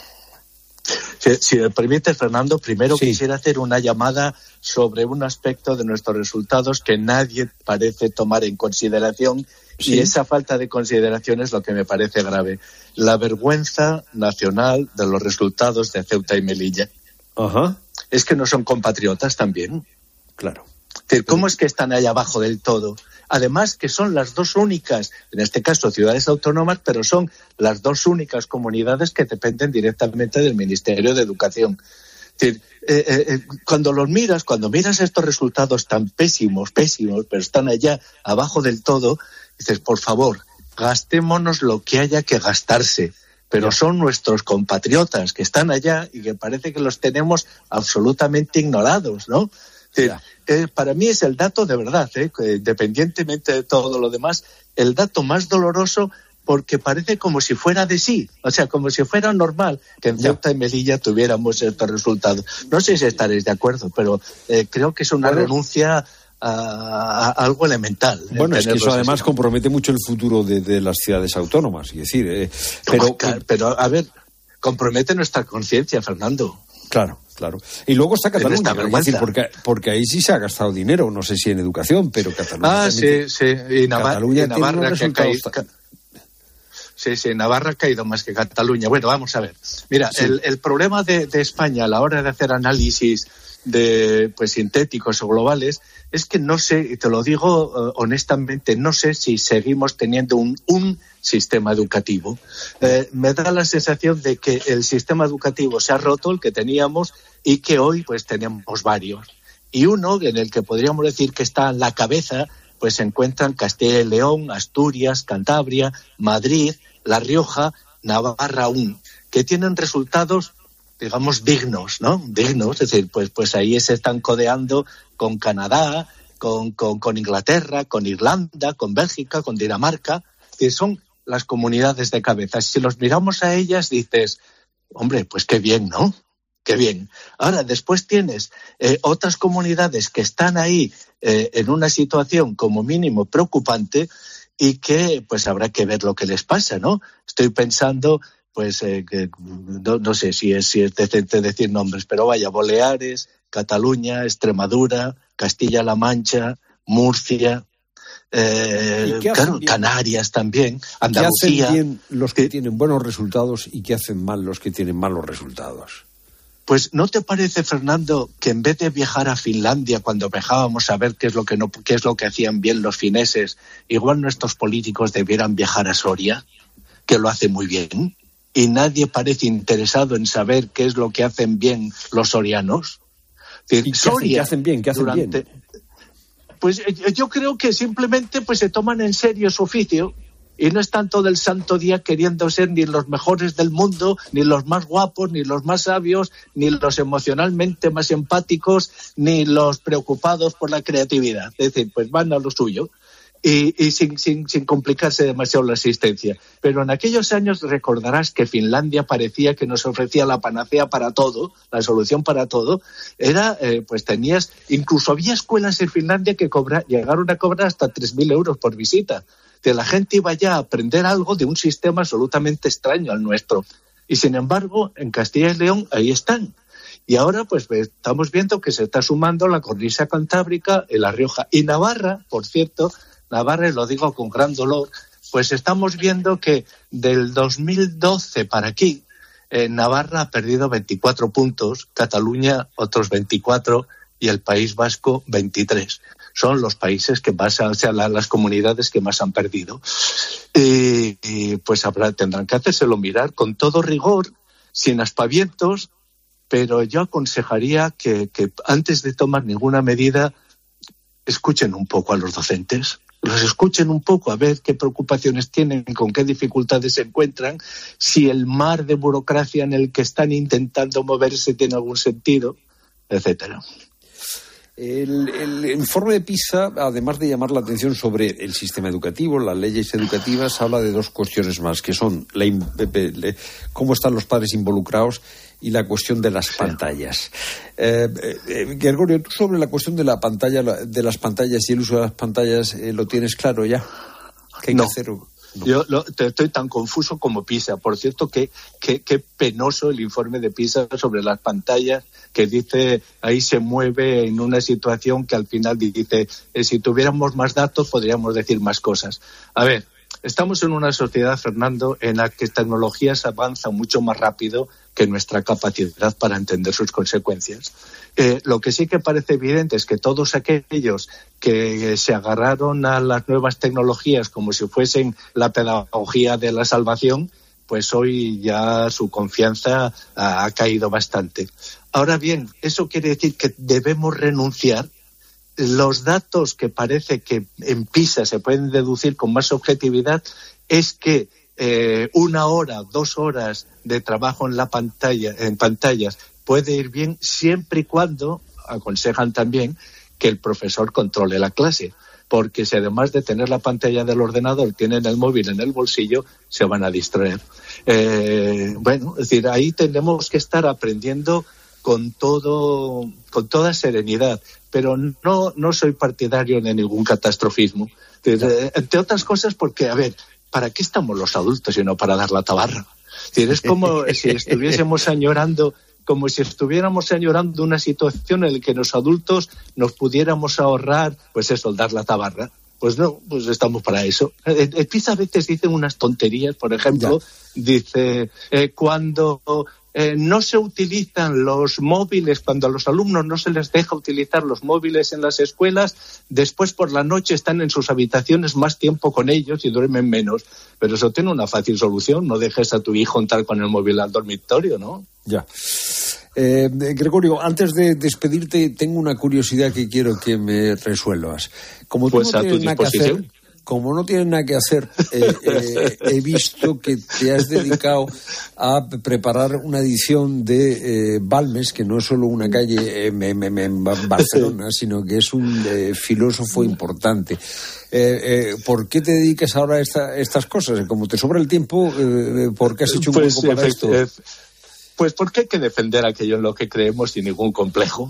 Si me permite, Fernando, primero quisiera hacer una llamada sobre un aspecto de nuestros resultados que nadie parece tomar en consideración. Y esa falta de consideración es lo que me parece grave. La vergüenza nacional de los resultados de Ceuta y Melilla. Ajá. Es que no son compatriotas también. Claro. ¿Cómo es que están ahí abajo del todo? Además que son las dos únicas, en este caso ciudades autónomas, pero son las dos únicas comunidades que dependen directamente del Ministerio de Educación. Es decir, cuando miras estos resultados tan pésimos, pero están allá abajo del todo, dices, por favor, gastémonos lo que haya que gastarse. Pero son nuestros compatriotas que están allá y que parece que los tenemos absolutamente ignorados, ¿no? Para mí es el dato de verdad, independientemente de todo lo demás, el dato más doloroso, porque parece como si fuera de sí, o sea, como si fuera normal que en Ceuta y Melilla tuviéramos estos resultados. No sé si estaréis de acuerdo, pero creo que es una renuncia algo elemental. Bueno, es que eso además compromete mucho el futuro de las ciudades autónomas, es decir, pero a ver, compromete nuestra conciencia, Fernando. Claro. Y luego está Cataluña, es decir, porque ahí sí se ha gastado dinero, no sé si en educación, pero Cataluña sí. Y Cataluña Navarra que ha caído. Sí, Navarra ha caído más que Cataluña. Bueno, vamos a ver. Mira, sí. el problema de España a la hora de hacer análisis de sintéticos o globales es que no sé, y te lo digo honestamente, no sé si seguimos teniendo un sistema educativo. Me da la sensación de que el sistema educativo se ha roto, el que teníamos, y que hoy pues tenemos varios. Y uno en el que podríamos decir que está en la cabeza, pues se encuentran Castilla y León, Asturias, Cantabria, Madrid, La Rioja, Navarra aún, que tienen resultados, digamos, dignos, ¿no? Dignos, es decir, pues ahí se están codeando con Canadá, con Inglaterra, con Irlanda, con Bélgica, con Dinamarca, que son las comunidades de cabeza. Si los miramos a ellas, dices, hombre, pues qué bien, ¿no? Qué bien. Ahora, después tienes otras comunidades que están ahí en una situación como mínimo preocupante y que pues habrá que ver lo que les pasa, ¿no? Estoy pensando, pues, que no sé si es decente decir nombres, pero vaya, Baleares, Cataluña, Extremadura, Castilla-La Mancha, Murcia, claro, Canarias también, Andalucía. ¿Qué hacen bien los que tienen buenos resultados y qué hacen mal los que tienen malos resultados? Pues ¿no te parece, Fernando, que en vez de viajar a Finlandia cuando viajábamos a ver qué es lo que hacían bien los fineses, igual nuestros políticos debieran viajar a Soria, que lo hace muy bien, y nadie parece interesado en saber qué es lo que hacen bien los sorianos? ¿Y qué hacen bien? Pues yo creo que simplemente pues se toman en serio su oficio y no están todo el santo día queriendo ser ni los mejores del mundo, ni los más guapos, ni los más sabios, ni los emocionalmente más empáticos, ni los preocupados por la creatividad. Es decir, pues van a lo suyo y sin complicarse demasiado la existencia. Pero en aquellos años recordarás que Finlandia parecía que nos ofrecía la panacea para todo, la solución para todo. Era, incluso había escuelas en Finlandia que llegaron a cobrar hasta 3.000 euros por visita. Que la gente iba ya a aprender algo de un sistema absolutamente extraño al nuestro. Y sin embargo, en Castilla y León ahí están. Y ahora pues estamos viendo que se está sumando la cornisa cantábrica en La Rioja. Y Navarra, por cierto, Navarra, y lo digo con gran dolor, pues estamos viendo que del 2012 para aquí, Navarra ha perdido 24 puntos, Cataluña otros 24 y el País Vasco 23. Son los países que más, las comunidades que más han perdido. Y pues tendrán que hacérselo mirar con todo rigor, sin aspavientos, pero yo aconsejaría que antes de tomar ninguna medida escuchen un poco a los docentes. Los escuchen un poco a ver qué preocupaciones tienen, con qué dificultades se encuentran, si el mar de burocracia en el que están intentando moverse tiene algún sentido, etcétera. El informe de PISA, además de llamar la atención sobre el sistema educativo, las leyes educativas, habla de dos cuestiones más, que son cómo están los padres involucrados y la cuestión de las pantallas. Gregorio, tú sobre la cuestión de la pantalla, de las pantallas y el uso de las pantallas, ¿lo tienes claro ya? ¿Qué hay que hacer? No. Yo estoy tan confuso como PISA. Por cierto, qué penoso el informe de PISA sobre las pantallas, que dice, ahí se mueve en una situación que al final dice, si tuviéramos más datos podríamos decir más cosas. A ver, estamos en una sociedad, Fernando, en la que tecnologías avanzan mucho más rápido que nuestra capacidad para entender sus consecuencias. Lo que sí que parece evidente es que todos aquellos que se agarraron a las nuevas tecnologías como si fuesen la pedagogía de la salvación, pues hoy ya su confianza ha caído bastante. Ahora bien, eso quiere decir que debemos renunciar. Los datos que parece que en PISA se pueden deducir con más objetividad es que 1 hora, 2 horas de trabajo en pantallas puede ir bien siempre y cuando, aconsejan también, que el profesor controle la clase. Porque si además de tener la pantalla del ordenador tienen el móvil en el bolsillo, se van a distraer. Es decir, ahí tenemos que estar aprendiendo con toda serenidad, pero no soy partidario de ningún catastrofismo. Entre otras cosas porque, a ver, ¿para qué estamos los adultos sino para dar la tabarra? Es como si estuviésemos añorando una situación en la que los adultos nos pudiéramos ahorrar, pues eso, dar la tabarra. Pues no, pues estamos para eso. El PISA a veces dicen unas tonterías, por ejemplo, dice, cuando no se utilizan los móviles, cuando a los alumnos no se les deja utilizar los móviles en las escuelas, después por la noche están en sus habitaciones más tiempo con ellos y duermen menos. Pero eso tiene una fácil solución, no dejes a tu hijo entrar con el móvil al dormitorio, ¿no? Ya. Gregorio, antes de despedirte, tengo una curiosidad que quiero que me resuelvas. Como tú pues no a tu disposición. Como no tienes nada que hacer, he visto que te has dedicado a preparar una edición de Balmes, que no es solo una calle en Barcelona, sino que es un filósofo importante. ¿Por qué te dedicas ahora a estas cosas? Como te sobra el tiempo, ¿por qué has hecho un hueco para esto? Pues porque hay que defender aquello en lo que creemos sin ningún complejo.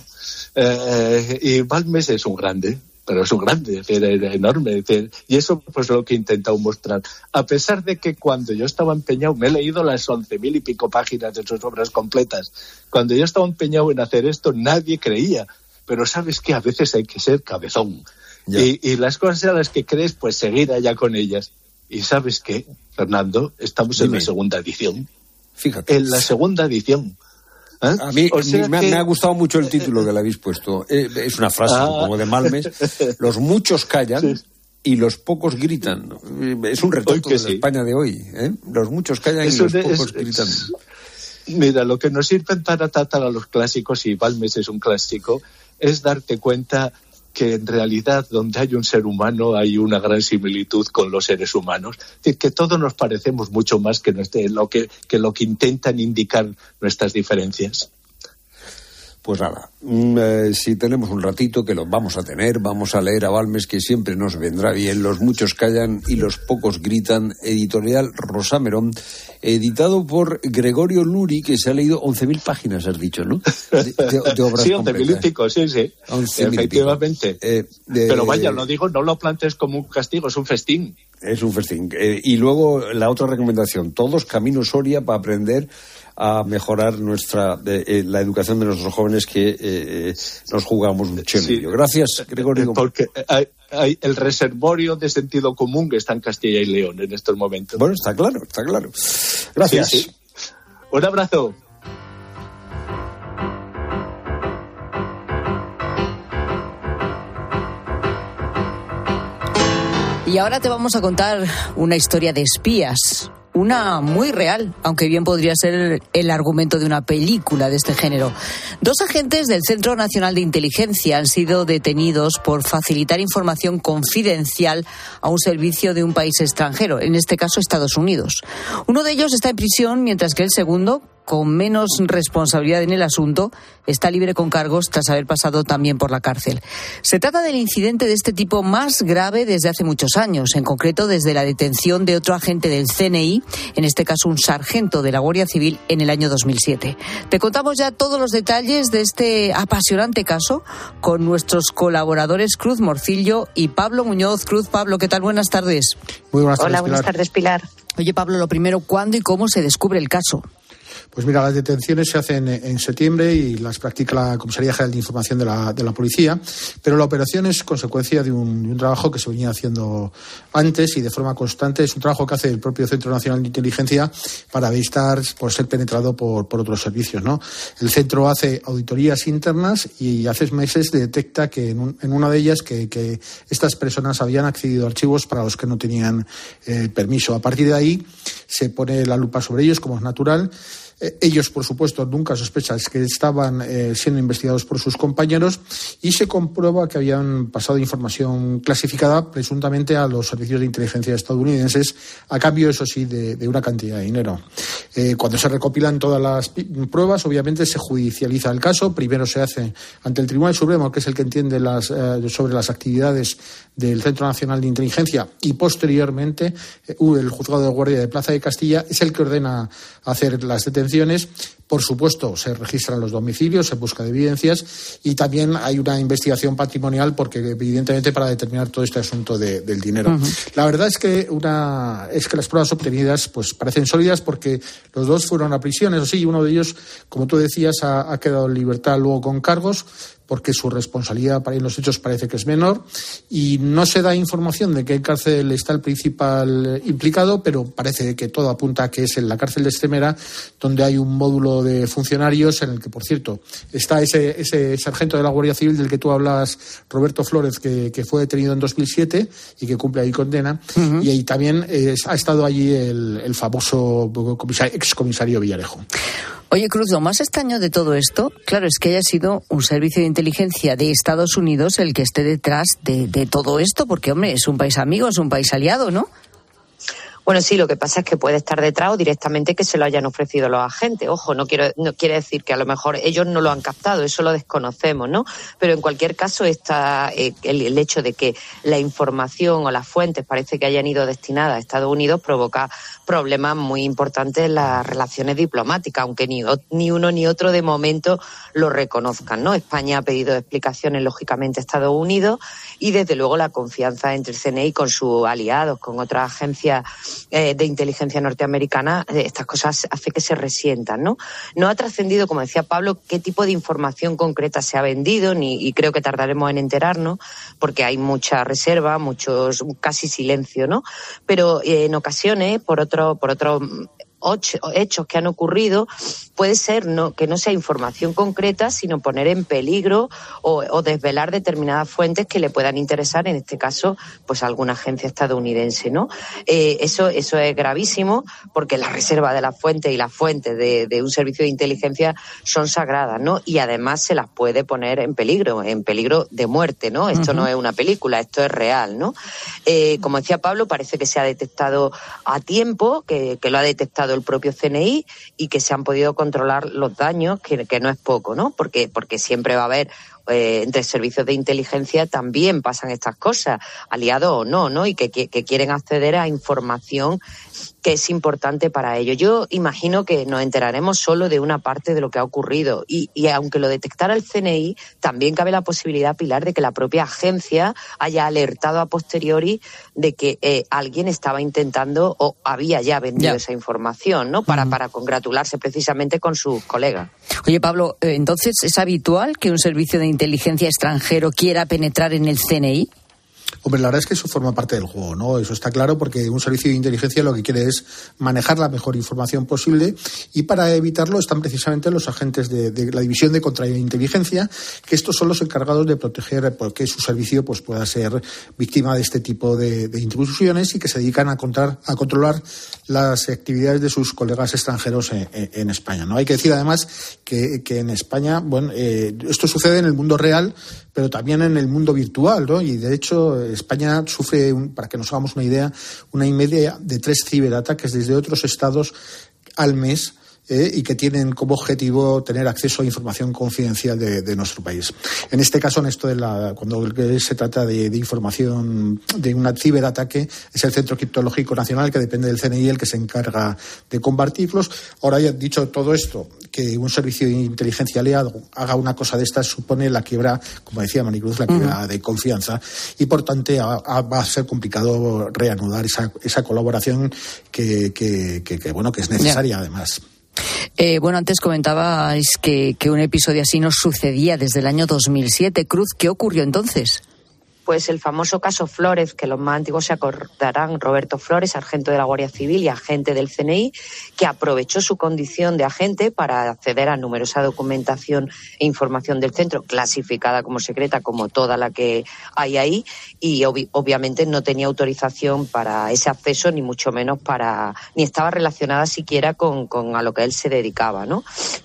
Y Balmes es un grande. Pero es un grande, es enorme. Y eso pues lo que he intentado mostrar. A pesar de que cuando yo estaba empeñado, me he leído las 11.000 y pico páginas de sus obras completas. Cuando yo estaba empeñado en hacer esto, nadie creía. Pero ¿sabes qué? A veces hay que ser cabezón. Y las cosas a las que crees, pues seguir allá con ellas. ¿Y sabes qué, Fernando? Estamos en la segunda edición. Fíjate. En la segunda edición. A mí me ha gustado mucho el título que le habéis puesto. Es una frase como de Balmes. Los muchos callan y los pocos gritan. Es un retrato de la España de hoy. Los muchos callan y los pocos gritan. Mira, lo que nos sirve para tratar a los clásicos, y Balmes es un clásico, es darte cuenta que en realidad donde hay un ser humano hay una gran similitud con los seres humanos. Es decir, que todos nos parecemos mucho más que lo que intentan indicar nuestras diferencias. Pues nada, si tenemos un ratito, que lo vamos a tener, vamos a leer a Balmes, que siempre nos vendrá bien. Los muchos callan y los pocos gritan. Editorial Rosamerón, editado por Gregorio Luri, que se ha leído 11.000 páginas, has dicho, ¿no? De obras sí, 11.000 y pico, sí. Efectivamente. Pero vaya, lo digo, no lo plantees como un castigo, es un festín. Es un festín. Y luego la otra recomendación, todos Camino Soria para aprender a mejorar la educación de nuestros jóvenes, que nos jugamos mucho en ello. Gracias, Gregorio. Porque hay el reservorio de sentido común que está en Castilla y León en estos momentos. Bueno, está claro. Gracias. Sí. Un abrazo. Y ahora te vamos a contar una historia de espías. Una muy real, aunque bien podría ser el argumento de una película de este género. 2 agentes del Centro Nacional de Inteligencia han sido detenidos por facilitar información confidencial a un servicio de un país extranjero, en este caso Estados Unidos. Uno de ellos está en prisión, mientras que el segundo, con menos responsabilidad en el asunto, está libre con cargos tras haber pasado también por la cárcel. Se trata del incidente de este tipo más grave desde hace muchos años, en concreto desde la detención de otro agente del CNI, en este caso un sargento de la Guardia Civil, en el año 2007. Te contamos ya todos los detalles de este apasionante caso con nuestros colaboradores Cruz Morcillo y Pablo Muñoz. Cruz, Pablo, ¿qué tal? Buenas tardes. Muy buenas tardes, Hola, buenas tardes, Pilar. Oye, Pablo, lo primero, ¿cuándo y cómo se descubre el caso? Pues mira, las detenciones se hacen en septiembre y las practica la Comisaría General de Información de la Policía, pero la operación es consecuencia de un trabajo que se venía haciendo antes y de forma constante. Es un trabajo que hace el propio Centro Nacional de Inteligencia para evitar por ser penetrado por otros servicios, ¿no? El centro hace auditorías internas y hace meses detecta que en una de ellas que estas personas habían accedido a archivos para los que no tenían permiso. A partir de ahí se pone la lupa sobre ellos, como es natural. Ellos, por supuesto, nunca sospechan que estaban siendo investigados por sus compañeros y se comprueba que habían pasado información clasificada presuntamente a los servicios de inteligencia estadounidenses a cambio, eso sí, de una cantidad de dinero. Cuando se recopilan todas las pruebas, obviamente se judicializa el caso. Primero se hace ante el Tribunal Supremo, que es el que entiende sobre las actividades del Centro Nacional de Inteligencia, y posteriormente el Juzgado de Guardia de Plaza de Castilla es el que ordena hacer las detenciones detenciones. Por supuesto, se registran los domicilios, se busca evidencias y también hay una investigación patrimonial porque, evidentemente, para determinar todo este asunto del dinero. Uh-huh. La verdad es que las pruebas obtenidas pues parecen sólidas porque los dos fueron a prisión. Eso sí, uno de ellos, como tú decías, ha quedado en libertad luego con cargos porque su responsabilidad en los hechos parece que es menor y no se da información de qué cárcel está el principal implicado, pero parece que todo apunta a que es en la cárcel de Extremera, donde hay un módulo de funcionarios en el que, por cierto, está ese sargento de la Guardia Civil del que tú hablabas, Roberto Flores, que fue detenido en 2007 y que cumple ahí condena. Uh-huh. Y ahí también ha estado allí el famoso excomisario Villarejo. Oye, Cruz, lo más extraño de todo esto, claro, es que haya sido un servicio de inteligencia de Estados Unidos el que esté detrás de todo esto, porque, hombre, es un país amigo, es un país aliado, ¿no? Bueno, sí, lo que pasa es que puede estar detrás o directamente que se lo hayan ofrecido los agentes. Ojo, no quiere decir que a lo mejor ellos no lo han captado, eso lo desconocemos, ¿no? Pero en cualquier caso está el hecho de que la información o las fuentes parece que hayan ido destinadas a Estados Unidos provoca problemas muy importantes en las relaciones diplomáticas, aunque ni uno ni otro de momento lo reconozcan, ¿no? España ha pedido explicaciones, lógicamente, a Estados Unidos y, desde luego, la confianza entre el CNI con sus aliados, con otras agencias de inteligencia norteamericana, estas cosas hace que se resientan, ¿no? No ha trascendido, como decía Pablo, qué tipo de información concreta se ha vendido, y creo que tardaremos en enterarnos, porque hay mucha reserva, casi silencio, ¿no? Pero en ocasiones, por otro hechos que han ocurrido, puede ser que no sea información concreta, sino poner en peligro o desvelar determinadas fuentes que le puedan interesar, en este caso, pues a alguna agencia estadounidense, ¿no? Eso es gravísimo, porque la reserva de las fuentes y las fuentes de un servicio de inteligencia son sagradas, ¿no? Y además se las puede poner en peligro de muerte, ¿no? Esto no es una película, esto es real, ¿no? Como decía Pablo, parece que se ha detectado a tiempo, que lo ha detectado el propio CNI y que se han podido controlar los daños, que no es poco, ¿no? Porque siempre va a haber entre servicios de inteligencia también pasan estas cosas, aliados o no, ¿no? Y que quieren acceder a información que es importante para ello. Yo imagino que nos enteraremos solo de una parte de lo que ha ocurrido y aunque lo detectara el CNI, también cabe la posibilidad, Pilar, de que la propia agencia haya alertado a posteriori de que alguien estaba intentando o había ya vendido esa información, ¿no? Para congratularse precisamente con sus colegas. Oye, Pablo, entonces, ¿es habitual que un servicio de inteligencia extranjero quiera penetrar en el CNI? Hombre, la verdad es que eso forma parte del juego, ¿no? Eso está claro, porque un servicio de inteligencia lo que quiere es manejar la mejor información posible, y para evitarlo están precisamente los agentes de la División de Contrainteligencia, que estos son los encargados de proteger porque su servicio pues pueda ser víctima de este tipo de intrusiones, y que se dedican a controlar las actividades de sus colegas extranjeros en España, ¿no? Hay que decir además que en España, bueno, esto sucede en el mundo real, pero también en el mundo virtual, ¿no? Y de hecho España sufre, para que nos hagamos una idea, una media de 3 ciberataques desde otros estados al mes, y que tienen como objetivo tener acceso a información confidencial de nuestro país. En este caso, cuando se trata de información de un ciberataque, es el Centro Criptológico Nacional, que depende del CNI, el que se encarga de combatirlos. Ahora, ya dicho todo esto, que un servicio de inteligencia aliado haga una cosa de estas supone la quiebra, como decía Maricruz, la quiebra de confianza, y por tanto va a ser complicado reanudar esa colaboración que es necesaria además. Bueno, antes comentabais que un episodio así no sucedía desde el año 2007. Cruz, ¿qué ocurrió entonces? Pues el famoso caso Flores, que los más antiguos se acordarán, Roberto Flores, sargento de la Guardia Civil y agente del CNI, que aprovechó su condición de agente para acceder a numerosa documentación e información del centro, clasificada como secreta, como toda la que hay ahí, y obviamente no tenía autorización para ese acceso, ni mucho menos ni estaba relacionada siquiera con a lo que él se dedicaba, ¿no?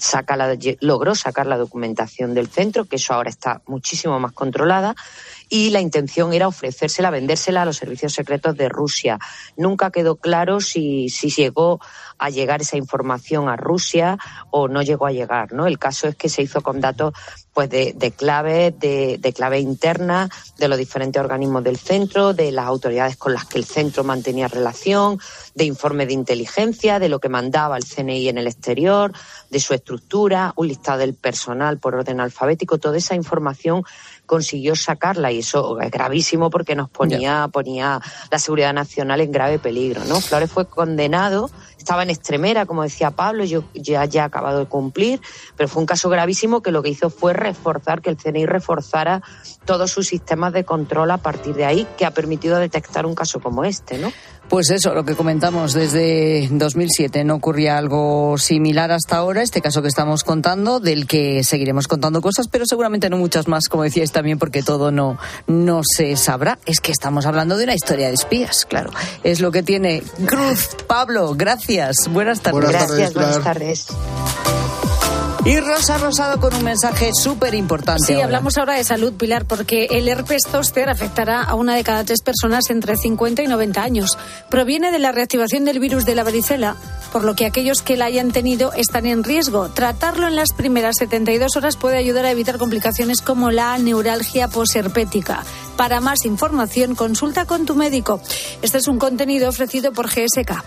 Logró sacar la documentación del centro, que eso ahora está muchísimo más controlada, y la intención era vendérsela a los servicios secretos de Rusia. Nunca quedó claro si llegó a llegar esa información a Rusia o no llegó a llegar, ¿no? El caso es que se hizo con datos pues de claves, de claves internas de los diferentes organismos del centro, de las autoridades con las que el centro mantenía relación, de informes de inteligencia, de lo que mandaba el CNI en el exterior, de su estructura, un listado del personal por orden alfabético. Toda esa información consiguió sacarla, y eso es gravísimo porque nos ponía la seguridad nacional en grave peligro, ¿no? Flores fue condenado, estaba en Extremera, como decía Pablo, yo ya ha acabado de cumplir, pero fue un caso gravísimo que lo que hizo fue que el CNI reforzara todos sus sistemas de control a partir de ahí, que ha permitido detectar un caso como este, ¿no? Pues eso, lo que comentamos desde 2007. No ocurría algo similar hasta ahora, este caso que estamos contando, del que seguiremos contando cosas, pero seguramente no muchas más, como decíais también, porque todo no se sabrá. Es que estamos hablando de una historia de espías, claro. Es lo que tiene Cruz. Pablo, gracias. Buenas tardes. Buenas tardes. Y Rosa Rosado con un mensaje súper importante. Sí, hablamos ahora de salud, Pilar, porque el herpes zóster afectará a 1 de cada 3 personas entre 50 y 90 años. Proviene de la reactivación del virus de la varicela, por lo que aquellos que la hayan tenido están en riesgo. Tratarlo en las primeras 72 horas puede ayudar a evitar complicaciones como la neuralgia posherpética. Para más información, consulta con tu médico. Este es un contenido ofrecido por GSK.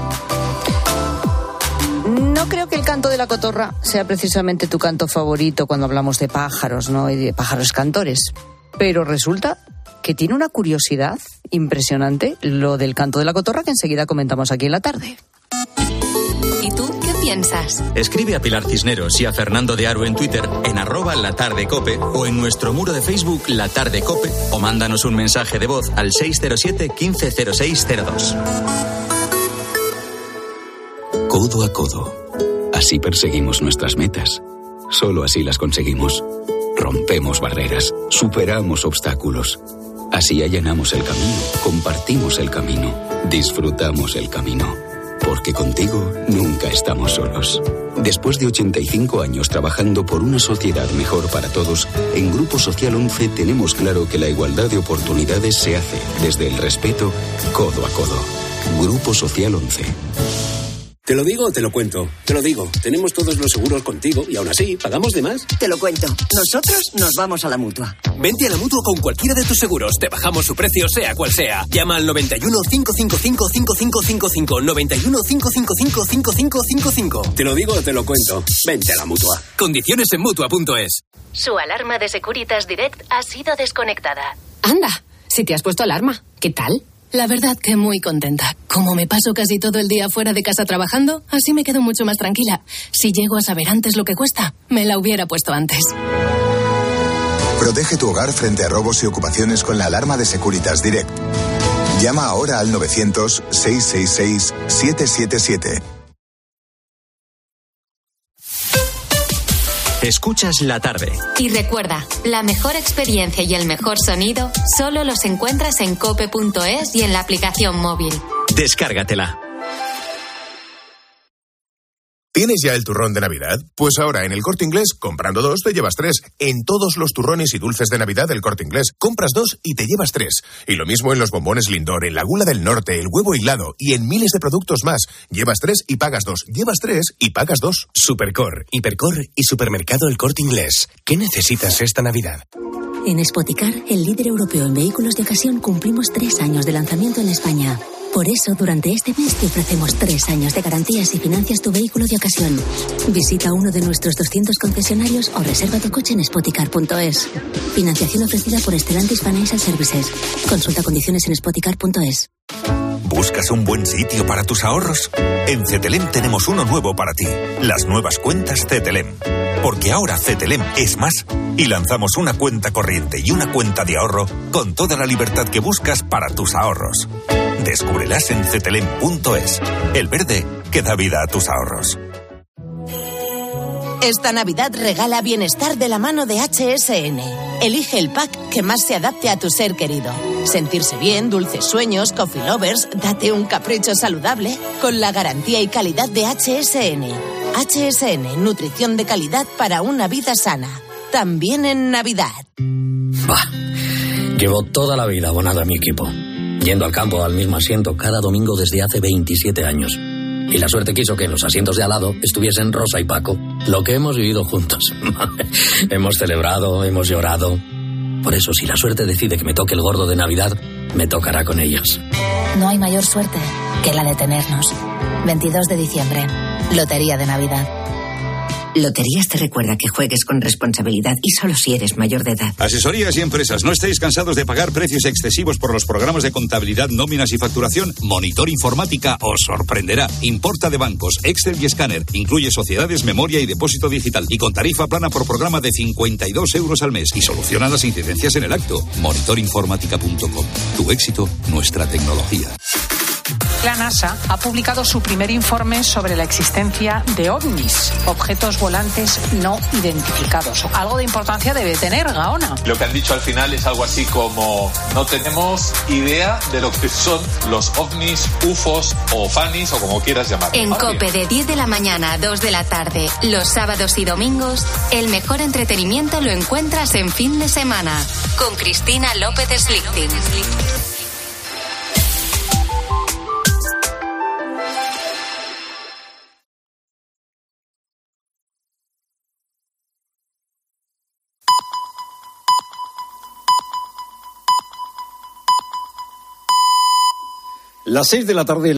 No creo que el canto de la cotorra sea precisamente tu canto favorito cuando hablamos de pájaros, ¿no? Y de pájaros cantores. Pero resulta que tiene una curiosidad impresionante lo del canto de la cotorra, que enseguida comentamos aquí en La Tarde. ¿Y tú qué piensas? Escribe a Pilar Cisneros y a Fernando de Aro en Twitter en @latardecope o en nuestro muro de Facebook La Tarde Cope, o mándanos un mensaje de voz al 607 150602. Codo a codo. Así perseguimos nuestras metas. Solo así las conseguimos. Rompemos barreras, superamos obstáculos. Así allanamos el camino, compartimos el camino, disfrutamos el camino. Porque contigo nunca estamos solos. Después de 85 años trabajando por una sociedad mejor para todos, en Grupo Social 11 tenemos claro que la igualdad de oportunidades se hace desde el respeto, codo a codo. Grupo Social 11. ¿Te lo digo o te lo cuento? Te lo digo. Tenemos todos los seguros contigo y aún así, ¿pagamos de más? Te lo cuento. Nosotros nos vamos a la Mutua. Vente a la Mutua con cualquiera de tus seguros. Te bajamos su precio, sea cual sea. Llama al 91 555 5555. 91 555 5555. Te lo digo o te lo cuento. Vente a la Mutua. Condiciones en Mutua.es. Su alarma de Securitas Direct ha sido desconectada. Anda, si te has puesto alarma. ¿Qué tal? La verdad que muy contenta. Como me paso casi todo el día fuera de casa trabajando, así me quedo mucho más tranquila. Si llego a saber antes lo que cuesta, me la hubiera puesto antes. Protege tu hogar frente a robos y ocupaciones con la alarma de Securitas Direct. Llama ahora al 900-666-777. Escuchas La Tarde. Y recuerda, la mejor experiencia y el mejor sonido solo los encuentras en cope.es y en la aplicación móvil. Descárgatela. ¿Tienes ya el turrón de Navidad? Pues ahora en El Corte Inglés, comprando 2 te llevas 3. En todos los turrones y dulces de Navidad del Corte Inglés, compras 2 y te llevas 3. Y lo mismo en los bombones Lindor, en la Gula del Norte, el huevo hilado y en miles de productos más. Llevas 3 y pagas 2. Llevas 3 y pagas 2. Supercor, Hipercor y Supermercado El Corte Inglés. ¿Qué necesitas esta Navidad? En Spoticar, el líder europeo en vehículos de ocasión, cumplimos 3 años de lanzamiento en España. Por eso, durante este mes te ofrecemos 3 años de garantías y financias tu vehículo de ocasión. Visita uno de nuestros 200 concesionarios o reserva tu coche en spoticar.es. Financiación ofrecida por Stellantis Financial Services. Consulta condiciones en spoticar.es. ¿Buscas un buen sitio para tus ahorros? En Cetelem tenemos uno nuevo para ti. Las nuevas cuentas Cetelem. Porque ahora Cetelem es más. Y lanzamos una cuenta corriente y una cuenta de ahorro con toda la libertad que buscas para tus ahorros. Descúbrelas en cetelem.es. El verde que da vida a tus ahorros. Esta Navidad regala bienestar de la mano de HSN. Elige el pack que más se adapte a tu ser querido. Sentirse bien, dulces sueños, coffee lovers, date un capricho saludable con la garantía y calidad de HSN. HSN, nutrición de calidad para una vida sana. También en Navidad. Bah, llevo toda la vida abonado a mi equipo. Yendo al campo al mismo asiento cada domingo desde hace 27 años. Y la suerte quiso que en los asientos de al lado estuviesen Rosa y Paco. Lo que hemos vivido juntos. Hemos celebrado, hemos llorado. Por eso, si la suerte decide que me toque el gordo de Navidad, me tocará con ellos. No hay mayor suerte que la de tenernos. 22 de diciembre, Lotería de Navidad. Loterías te recuerda que juegues con responsabilidad y solo si eres mayor de edad. Asesorías y empresas, ¿no estáis cansados de pagar precios excesivos por los programas de contabilidad, nóminas y facturación? Monitor Informática os sorprenderá. Importa de bancos, Excel y escáner. Incluye sociedades, memoria y depósito digital. Y con tarifa plana por programa de 52 euros al mes. Y soluciona las incidencias en el acto. Monitorinformática.com. Tu éxito, nuestra tecnología. La NASA ha publicado su primer informe sobre la existencia de ovnis, objetos volantes no identificados. Algo de importancia debe tener, Gaona. Lo que han dicho al final es algo así como: no tenemos idea de lo que son los ovnis, UFOs o fanis o como quieras llamarlo. En COPE, de 10 de la mañana a 2 de la tarde, los sábados y domingos, el mejor entretenimiento lo encuentras en Fin de Semana, con Cristina López Slichting. Las 6 de la tarde.